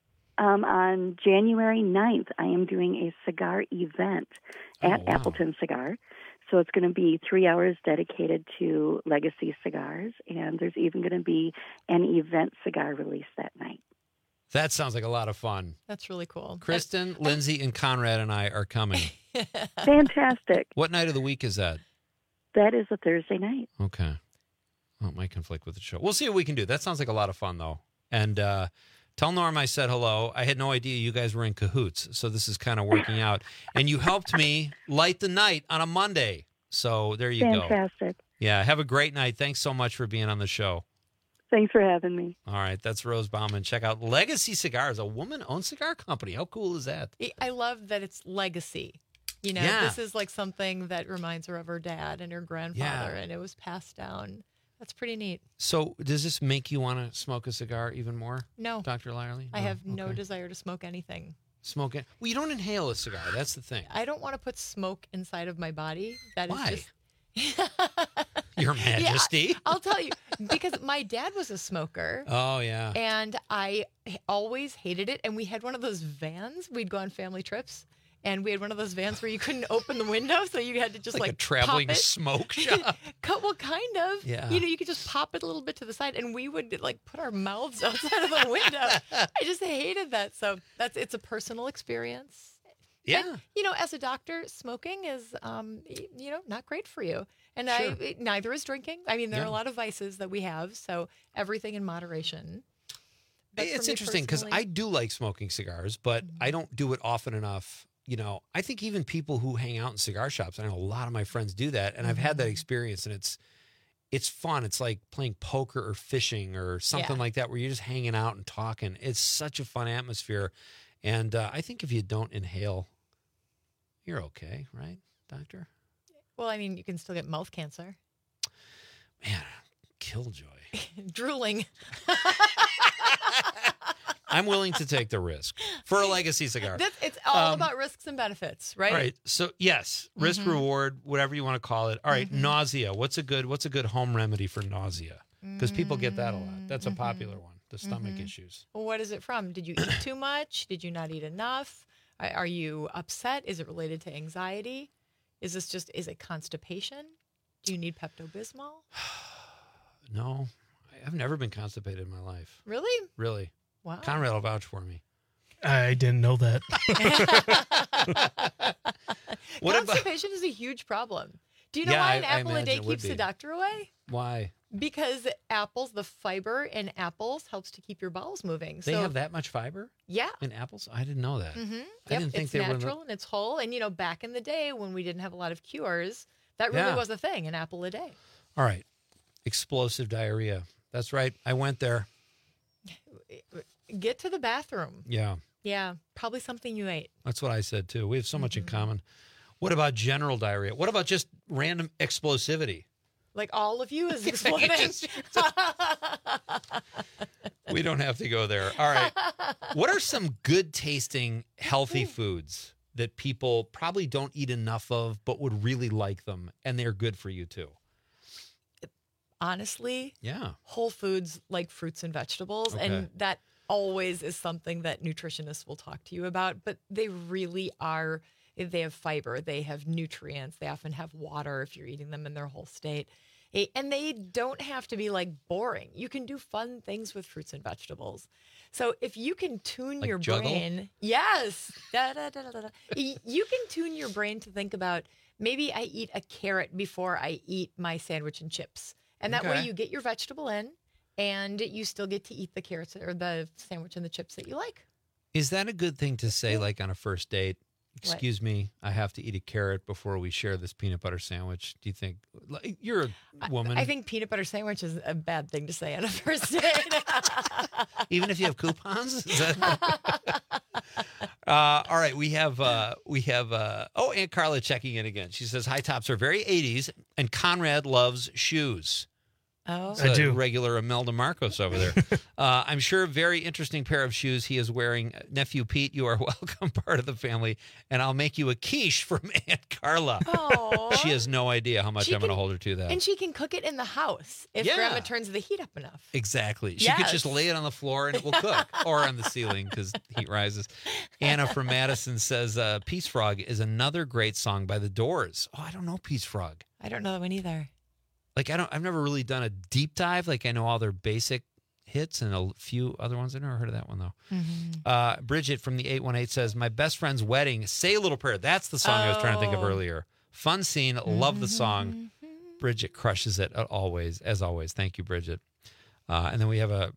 On January 9th, I am doing a cigar event at Appleton Cigar. So it's going to be 3 hours dedicated to Legacy cigars, and there's even going to be an event cigar release that night. That sounds like a lot of fun. That's really cool. Kristen, Lindsay, and Conrad and I are coming. Fantastic. What night of the week is that? That is a Thursday night. Okay. Well, it might conflict with the show. We'll see what we can do. That sounds like a lot of fun, though. And tell Norm I said hello. I had no idea you guys were in cahoots, so this is kind of working out. And you helped me light the night on a Monday. So there you go. Fantastic. Yeah, have a great night. Thanks so much for being on the show. Thanks for having me. All right, that's Rose Bauman. Check out Legacy Cigars, a woman-owned cigar company. How cool is that? I love that it's legacy. This is like something that reminds her of her dad and her grandfather, and it was passed down. That's pretty neat. So does this make you want to smoke a cigar even more? No. Dr. Lyerly? I have no desire to smoke anything. Smoke it? Well, you don't inhale a cigar. That's the thing. I don't want to put smoke inside of my body. Why? Is just... Your Majesty. Yeah, I'll tell you, because my dad was a smoker. Oh, yeah. And I always hated it. And we had one of those vans. We'd go on family trips. And we had one of those vans where you couldn't open the window, so you had to just like a traveling pop it. smoke shop. Well, kind of. Yeah. You could just pop it a little bit to the side, and we would put our mouths outside of the window. I just hated that. So it's a personal experience. Yeah. And, as a doctor, smoking is, not great for you. And Sure. Neither is drinking. I mean, there are a lot of vices that we have, so everything in moderation. But It's for me interesting because personally- I do like smoking cigars, but I don't do it often enough you know, I think even people who hang out in cigar shops, I know a lot of my friends do that, and I've had that experience, and it's fun. It's like playing poker or fishing or something like that, where you're just hanging out and talking. It's such a fun atmosphere. And I think if you don't inhale, you're okay, right, doctor? Well, I mean, you can still get mouth cancer. Man, killjoy. Drooling. I'm willing to take the risk for a legacy cigar. It's all about risks and benefits, right? All right. So yes, risk reward, whatever you want to call it. All right, nausea. What's a good home remedy for nausea? Because people get that a lot. That's a popular one. The stomach issues. Well, what is it from? Did you eat too much? Did you not eat enough? Are you upset? Is it related to anxiety? Is it constipation? Do you need Pepto-Bismol? No, I've never been constipated in my life. Really? Really. Wow. Conrad will vouch for me. I didn't know that. Constipation is a huge problem. Do you know why an apple a day keeps the doctor away? Why? Because apples, the fiber in apples helps to keep your bowels moving. They have that much fiber? Yeah. In apples? I didn't know that. Mm-hmm. I didn't think it's they were natural and it's whole. And, you know, back in the day when we didn't have a lot of cures, that really was a thing, an apple a day. All right. Explosive diarrhea. That's right. I went there. Get to the bathroom. Yeah. Yeah. Probably something you ate. That's what I said, too. We have so much in common. What about general diarrhea? What about just random explosivity? Like all of you is exploding. We don't have to go there. All right. What are some good tasting, healthy foods that people probably don't eat enough of, but would really like them, and they're good for you too? Honestly, yeah, whole foods like fruits and vegetables. Okay. And that always is something that nutritionists will talk to you about, but they really are. They have fiber, they have nutrients, they often have water if you're eating them in their whole state. And they don't have to be like boring. You can do fun things with fruits and vegetables. So if you can tune your brain, yes, you can tune your brain to think about, maybe I eat a carrot before I eat my sandwich and chips. And that way you get your vegetable in and you still get to eat the carrots or the sandwich and the chips that you like. Is that a good thing to say, like on a first date? Excuse me, I have to eat a carrot before we share this peanut butter sandwich. Do you think, you're a woman? I think peanut butter sandwich is a bad thing to say on a first date. Even if you have coupons? Is that... all right, we have Aunt Carla checking in again. She says, high tops are very 80s, and Conrad loves shoes. Oh, I do. Regular Imelda Marcos over there. I'm sure a very interesting pair of shoes he is wearing. Nephew Pete, you are welcome, part of the family, and I'll make you a quiche from Aunt Carla. Aww. She has no idea how much I'm going to hold her to that. And she can cook it in the house if Grandma turns the heat up enough. Exactly. She could just lay it on the floor and it will cook, or on the ceiling because heat rises. Anna from Madison says, Peace Frog is another great song by The Doors. Oh, I don't know Peace Frog. I don't know that one either. Like, I've never really done a deep dive. Like, I know all their basic hits and a few other ones. I've never heard of that one, though. Mm-hmm. Bridget from the 818 says, my best friend's wedding, Say a Little Prayer. That's the song I was trying to think of earlier. Fun scene. Love the song. Bridget crushes it always, as always. Thank you, Bridget. And then we have a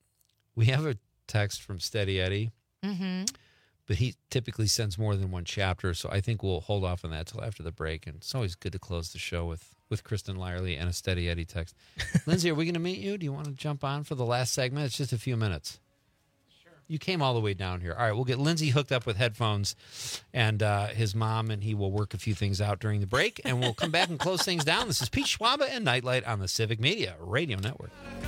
text from Steady Eddie. Mm-hmm. But he typically sends more than one chapter, so I think we'll hold off on that till after the break. And it's always good to close the show with Kristen Lyerly and a Steady Eddie text. Lindsay, are we going to meet you? Do you want to jump on for the last segment? It's just a few minutes. Sure. You came all the way down here. All right, we'll get Lindsay hooked up with headphones and his mom, and he will work a few things out during the break, and we'll come back and close things down. This is Pete Schwaba and Nightlight on the Civic Media Radio Network.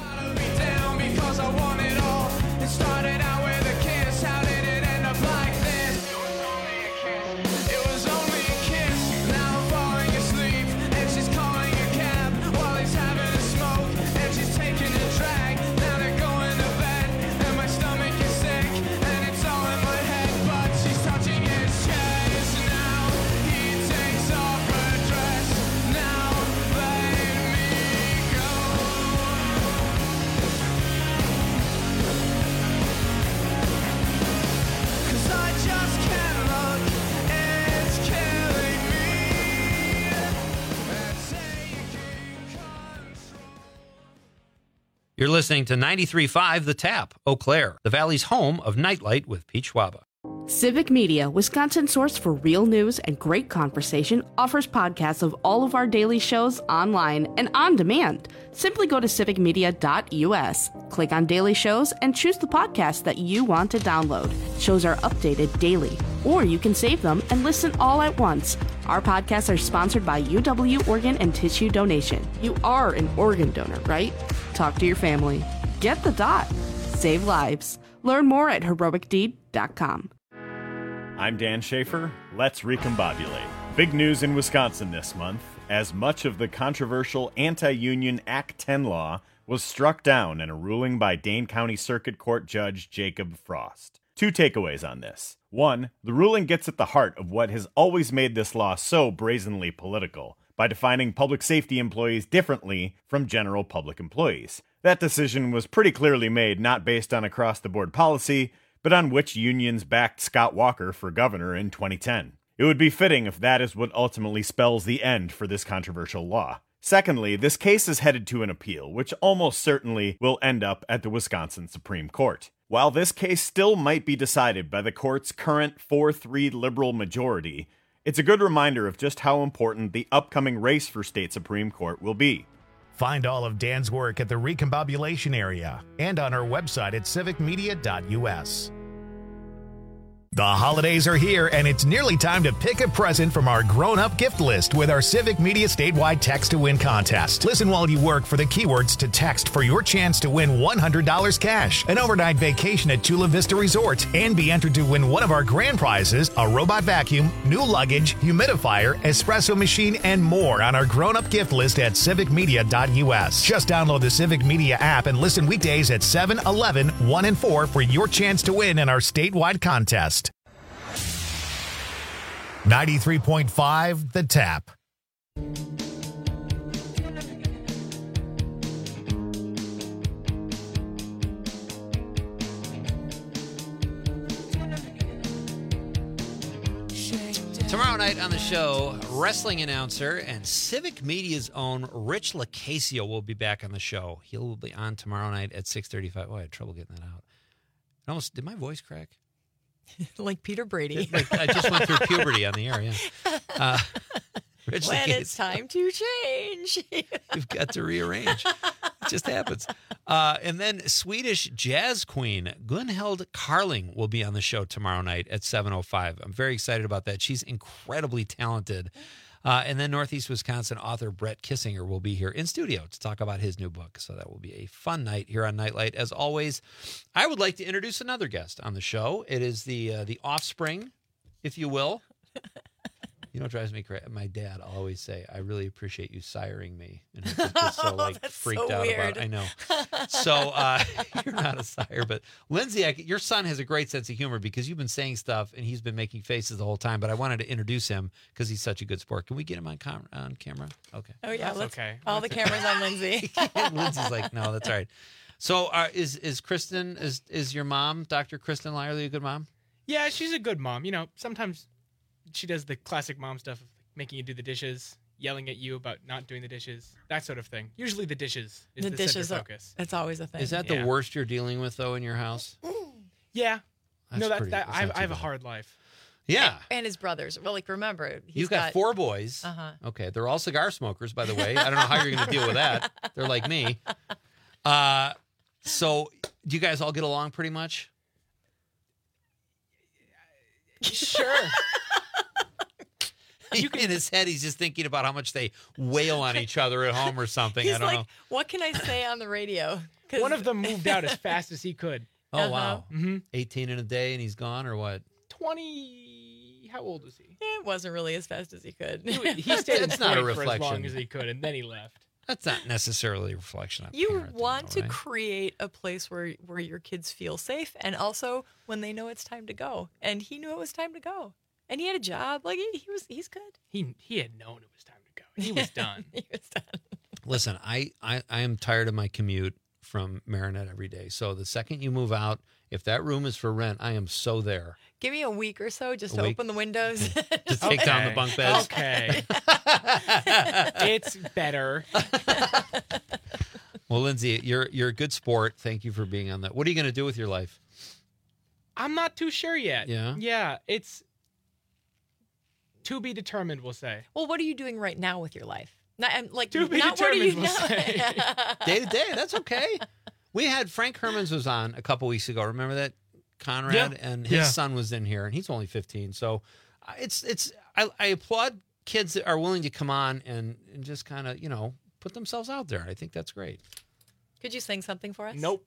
It started out with a kiss. How did it end up like this? It was only a kiss. Now I'm falling asleep, and she's calling a cab while he's having a smoke, and she's taking a drag. Now they're going to bed, and my stomach is sick, and it's all in my head. But she's touching his chest. Now he takes off her dress. Now let me go. I just can't look, it's killing me. You're listening to 93.5 The Tap, Eau Claire, the Valley's home of Nightlight with Pete Schwaba. Civic Media, Wisconsin's source for real news and great conversation, offers podcasts of all of our daily shows online and on demand. Simply go to civicmedia.us, click on daily shows, and choose the podcast that you want to download. Shows are updated daily, or you can save them and listen all at once. Our podcasts are sponsored by UW Organ and Tissue Donation. You are an organ donor, right? Talk to your family. Get the dot. Save lives. Learn more at heroicdeed.com. I'm Dan Schaefer. Let's recombobulate. Big news in Wisconsin this month, as much of the controversial anti-union Act 10 law was struck down in a ruling by Dane County Circuit Court Judge Jacob Frost. 2 takeaways on this. 1, the ruling gets at the heart of what has always made this law so brazenly political, by defining public safety employees differently from general public employees. That decision was pretty clearly made not based on across-the-board policy, but on which unions backed Scott Walker for governor in 2010. It would be fitting if that is what ultimately spells the end for this controversial law. Secondly, this case is headed to an appeal, which almost certainly will end up at the Wisconsin Supreme Court. While this case still might be decided by the court's current 4-3 liberal majority, it's a good reminder of just how important the upcoming race for state Supreme Court will be. Find all of Dan's work at the Recombobulation area and on our website at civicmedia.us. The holidays are here, and it's nearly time to pick a present from our grown-up gift list with our Civic Media statewide Text to Win contest. Listen while you work for the keywords to text for your chance to win $100 cash, an overnight vacation at Chula Vista Resort, and be entered to win one of our grand prizes, a robot vacuum, new luggage, humidifier, espresso machine, and more on our grown-up gift list at civicmedia.us. Just download the Civic Media app and listen weekdays at 7, 11, 1, and 4 for your chance to win in our statewide contest. 93.5 The Tap. Tomorrow night on the show, wrestling announcer and Civic Media's own Rich Lacasio will be back on the show. He will be on tomorrow night at 6:35. Oh, I had trouble getting that out. Did my voice crack? Like Peter Brady. I just went through puberty on the air, yeah. Rich when Lacasio. it's time to change. You've got to rearrange. It just happens. And then Swedish jazz queen Gunhild Carling will be on the show tomorrow night at 7:05. I'm very excited about that. She's incredibly talented. And then Northeast Wisconsin author Brett Kissinger will be here in studio to talk about his new book. So that will be a fun night here on Nightlight. As always, I would like to introduce another guest on the show. It is the offspring, if you will. You know what drives me crazy? My dad will always say, "I really appreciate you siring me." And he's just so freaked so out weird. about it. I know. So you're not a sire, but Lindsay, your son has a great sense of humor because you've been saying stuff and he's been making faces the whole time. But I wanted to introduce him because he's such a good sport. Can we get him on camera? Okay. Oh yeah, That's okay. All the cameras on Lindsay. Lindsay's like, no, that's all right. So is Kristen is your mom, Dr. Kristen Lyerly, a good mom? Yeah, she's a good mom. You know, sometimes she does the classic mom stuff of making you do the dishes, yelling at you about not doing the dishes, that sort of thing. Usually the dishes is the dishes center focus. That's always a thing. Is that the worst you're dealing with though in your house? Yeah. That's I have a hard life. Yeah. And his brothers. Well, remember, You've got 4 boys. Uh-huh. Okay, they're all cigar smokers, by the way. I don't know how you're going to deal with that. They're like me. So do you guys all get along pretty much? Sure. In his head, he's just thinking about how much they wail on each other at home or something. He's I don't like, know. what can I say on the radio? One of them moved out as fast as he could. Oh, wow. 18 in a day and he's gone or what? 20. How old was he? It wasn't really as fast as he could. He stayed in That's not a Detroit for as reflection. long as he could, and then he left. That's not necessarily a reflection on You parenting, want though, to right? create a place where your kids feel safe, and also when they know it's time to go. And he knew it was time to go, and he had a job. Like he's good. He had known it was time to go. He was done. He was done. Listen, I am tired of my commute from Marinette every day. So the second you move out, if that room is for rent, I am so there. Give me a week or so just A to week? open the windows. To take down the bunk beds. Okay. It's better. Well, Lindsay, you're a good sport. Thank you for being on that. What are you going to do with your life? I'm not too sure yet. Yeah? Yeah, it's to be determined, we'll say. Well, what are you doing right now with your life? Not, like, To be not what are you determined, we'll say. Day to day, that's okay. We had Frank Hermans was on a couple weeks ago. Remember that, Conrad? Yeah. And his son was in here, and he's only 15. So I applaud kids that are willing to come on and just kind of, put themselves out there. I think that's great. Could you sing something for us? Nope.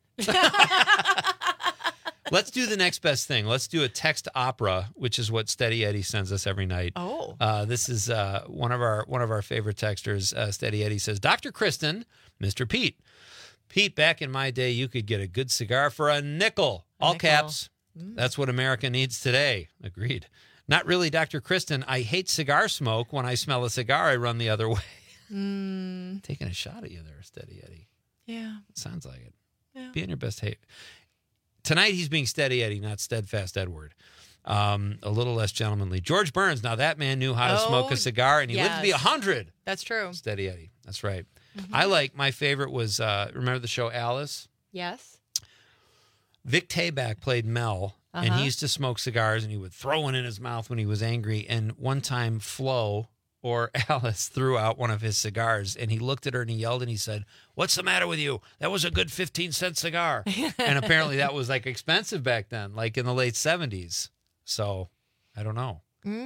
Let's do the next best thing. Let's do a text opera, which is what Steady Eddie sends us every night. Oh. This is one of our favorite texters. Steady Eddie says, Dr. Kristen, Mr. Pete. Pete, back in my day, you could get a good cigar for a nickel. All caps. That's what America needs today. Agreed. Not really, Dr. Kristen. I hate cigar smoke. When I smell a cigar, I run the other way. Taking a shot at you there, Steady Eddie. Yeah. Sounds like it. Yeah. Be on your best behavior. Tonight, he's being Steady Eddie, not Steadfast Edward. A little less gentlemanly. George Burns. Now, that man knew how to smoke a cigar, and he lived to be 100. That's true. Steady Eddie. That's right. My favorite was, remember the show Alice? Yes. Vic Tayback played Mel, and he used to smoke cigars, and he would throw one in his mouth when he was angry. And one time, Flo, or Alice, threw out one of his cigars, and he looked at her and he yelled and he said, "What's the matter with you? That was a good 15-cent cigar." And apparently that was like expensive back then, like in the late 70s. So I don't know.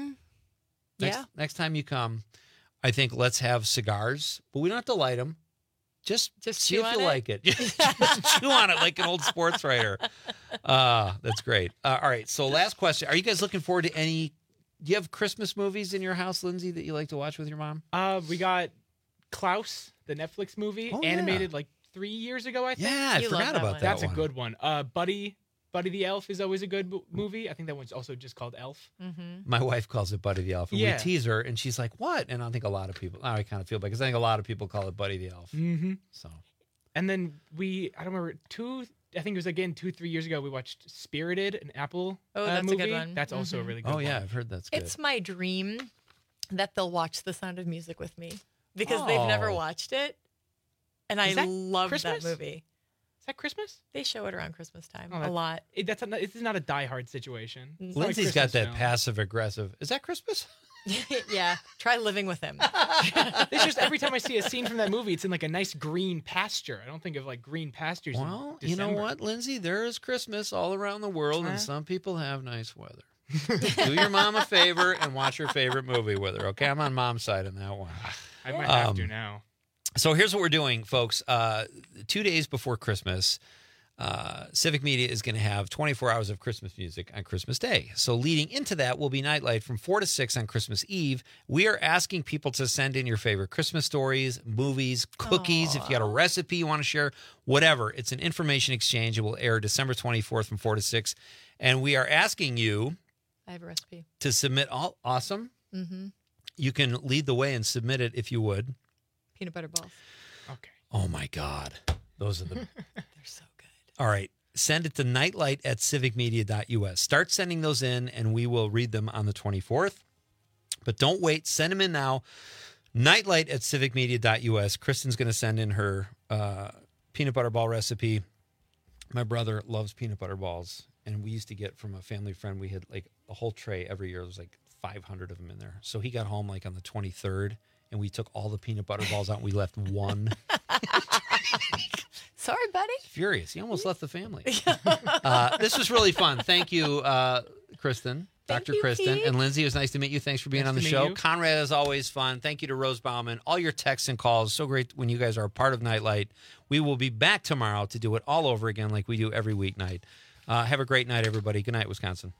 Next time you come, I think let's have cigars, but we don't have to light them. Just see if you like it. Just chew on it like an old sports writer. That's great. All right. So last question. Are you guys looking forward to any... Do you have Christmas movies in your house, Lindsay, that you like to watch with your mom? We got Klaus, the Netflix movie, animated like 3 years ago, I think. Yeah, I forgot about that That's one. a good one. Buddy the Elf is always a good movie. I think that one's also just called Elf. My wife calls it Buddy the Elf. And we tease her, and she's like, what? And I think a lot of people... I kind of feel bad, because I think a lot of people call it Buddy the Elf. So, and then I don't remember, I think it was again 2-3 years ago, we watched Spirited, an Apple that's movie. a good one. That's also a really good one. Oh, yeah, I've heard that's good. It's my dream that they'll watch The Sound of Music with me because they've never watched it. And I love that movie. Is that Christmas? They show it around Christmas time a lot. This is not a diehard situation. It's not Lindsay's like got Christmas that film. passive-aggressive... Is that Christmas? Yeah, try living with him. It's just every time I see a scene from that movie, it's in like a nice green pasture. I don't think of like green pastures. Well, in you know December. what, Lindsay? There is Christmas all around the world, and some people have nice weather. Do your mom a favor and watch her favorite movie with her, okay? I'm on mom's side on that one. I might have to now. So here's what we're doing, folks. 2 days before Christmas, Civic Media is going to have 24 hours of Christmas music on Christmas Day. So leading into that will be Nightlight from 4 to 6 on Christmas Eve. We are asking people to send in your favorite Christmas stories, movies, cookies. If you got a recipe you want to share, whatever. It's an information exchange. It will air December 24th from 4 to 6. And we are asking you... I have a recipe. To submit all... Awesome. You can lead the way and submit it if you would. Peanut butter balls. Okay. Oh, my God. Those are the... They're so good. All right. Send it to nightlight@civicmedia.us. Start sending those in, and we will read them on the 24th. But don't wait. Send them in now. Nightlight@civicmedia.us. Kristen's going to send in her peanut butter ball recipe. My brother loves peanut butter balls, and we used to get from a family friend. We had like a whole tray every year. There was like 500 of them in there. So he got home like on the 23rd, and we took all the peanut butter balls out, and we left one. Sorry, buddy. Furious. He almost left the family. This was really fun. Thank you, Kristen, Dr. Kristen, Pete. and Lindsay. It was nice to meet you. Thanks for being Nice on the to meet show. you. Conrad is always fun. Thank you to Rose Bauman. All your texts and calls. So great when you guys are a part of Nightlight. We will be back tomorrow to do it all over again like we do every weeknight. Have a great night, everybody. Good night, Wisconsin.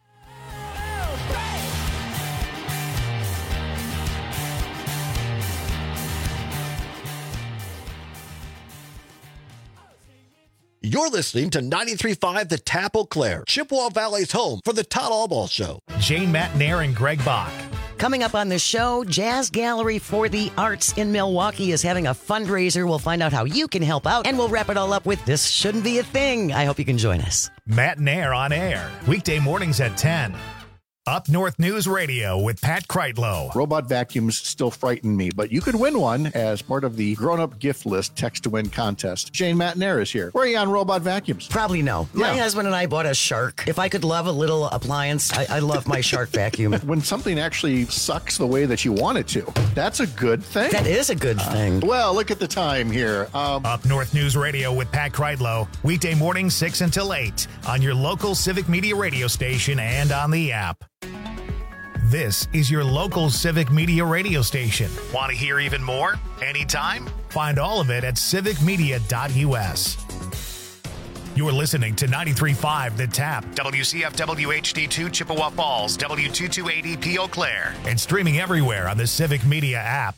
You're listening to 93.5 The Tap Eau Claire, Chippewa Valley's home for the Todd Allball Show. Jane Matnair and Greg Bach. Coming up on the show, Jazz Gallery for the Arts in Milwaukee is having a fundraiser. We'll find out how you can help out, and we'll wrap it all up with This Shouldn't Be a Thing. I hope you can join us. Matt Nair on air. Weekday mornings at 10. Up North News Radio with Pat Kreitlow. Robot vacuums still frighten me, but you could win one as part of the grown-up gift list text-to-win contest. Shane Matnair is here. Where are you on robot vacuums? Probably no. Yeah. My husband and I bought a Shark. If I could love a little appliance, I love my Shark vacuum. When something actually sucks the way that you want it to, that's a good thing. That is a good thing. Well, look at the time here. Up North News Radio with Pat Kreitlow. Weekday mornings 6 until 8 on your local Civic Media radio station and on the app. This is your local Civic Media radio station. Want to hear even more? Anytime? Find all of it at civicmedia.us. You're listening to 93.5 The Tap, WCFW HD2 Chippewa Falls, W2280P Eau Claire, and streaming everywhere on the Civic Media app.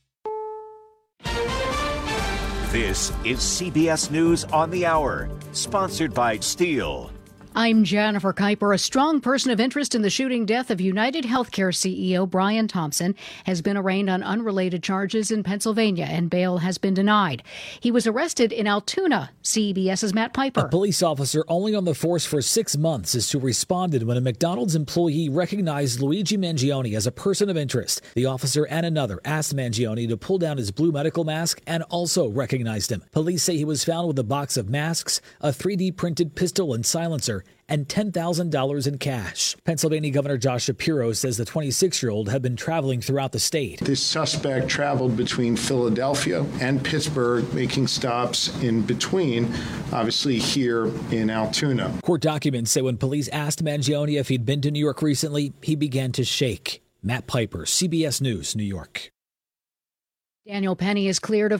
This is CBS News on the Hour, sponsored by Steel. I'm Jennifer Kuiper. A strong person of interest in the shooting death of United Healthcare CEO Brian Thompson has been arraigned on unrelated charges in Pennsylvania, and bail has been denied. He was arrested in Altoona. CBS's Matt Piper. A police officer only on the force for 6 months is who responded when a McDonald's employee recognized Luigi Mangione as a person of interest. The officer and another asked Mangione to pull down his blue medical mask and also recognized him. Police say he was found with a box of masks, a 3D printed pistol and silencer, and $10,000 in cash. Pennsylvania Governor Josh Shapiro says the 26-year-old had been traveling throughout the state. This suspect traveled between Philadelphia and Pittsburgh, making stops in between, obviously here in Altoona. Court documents say when police asked Mangione if he'd been to New York recently, he began to shake. Matt Piper, CBS News, New York. Daniel Penny is cleared of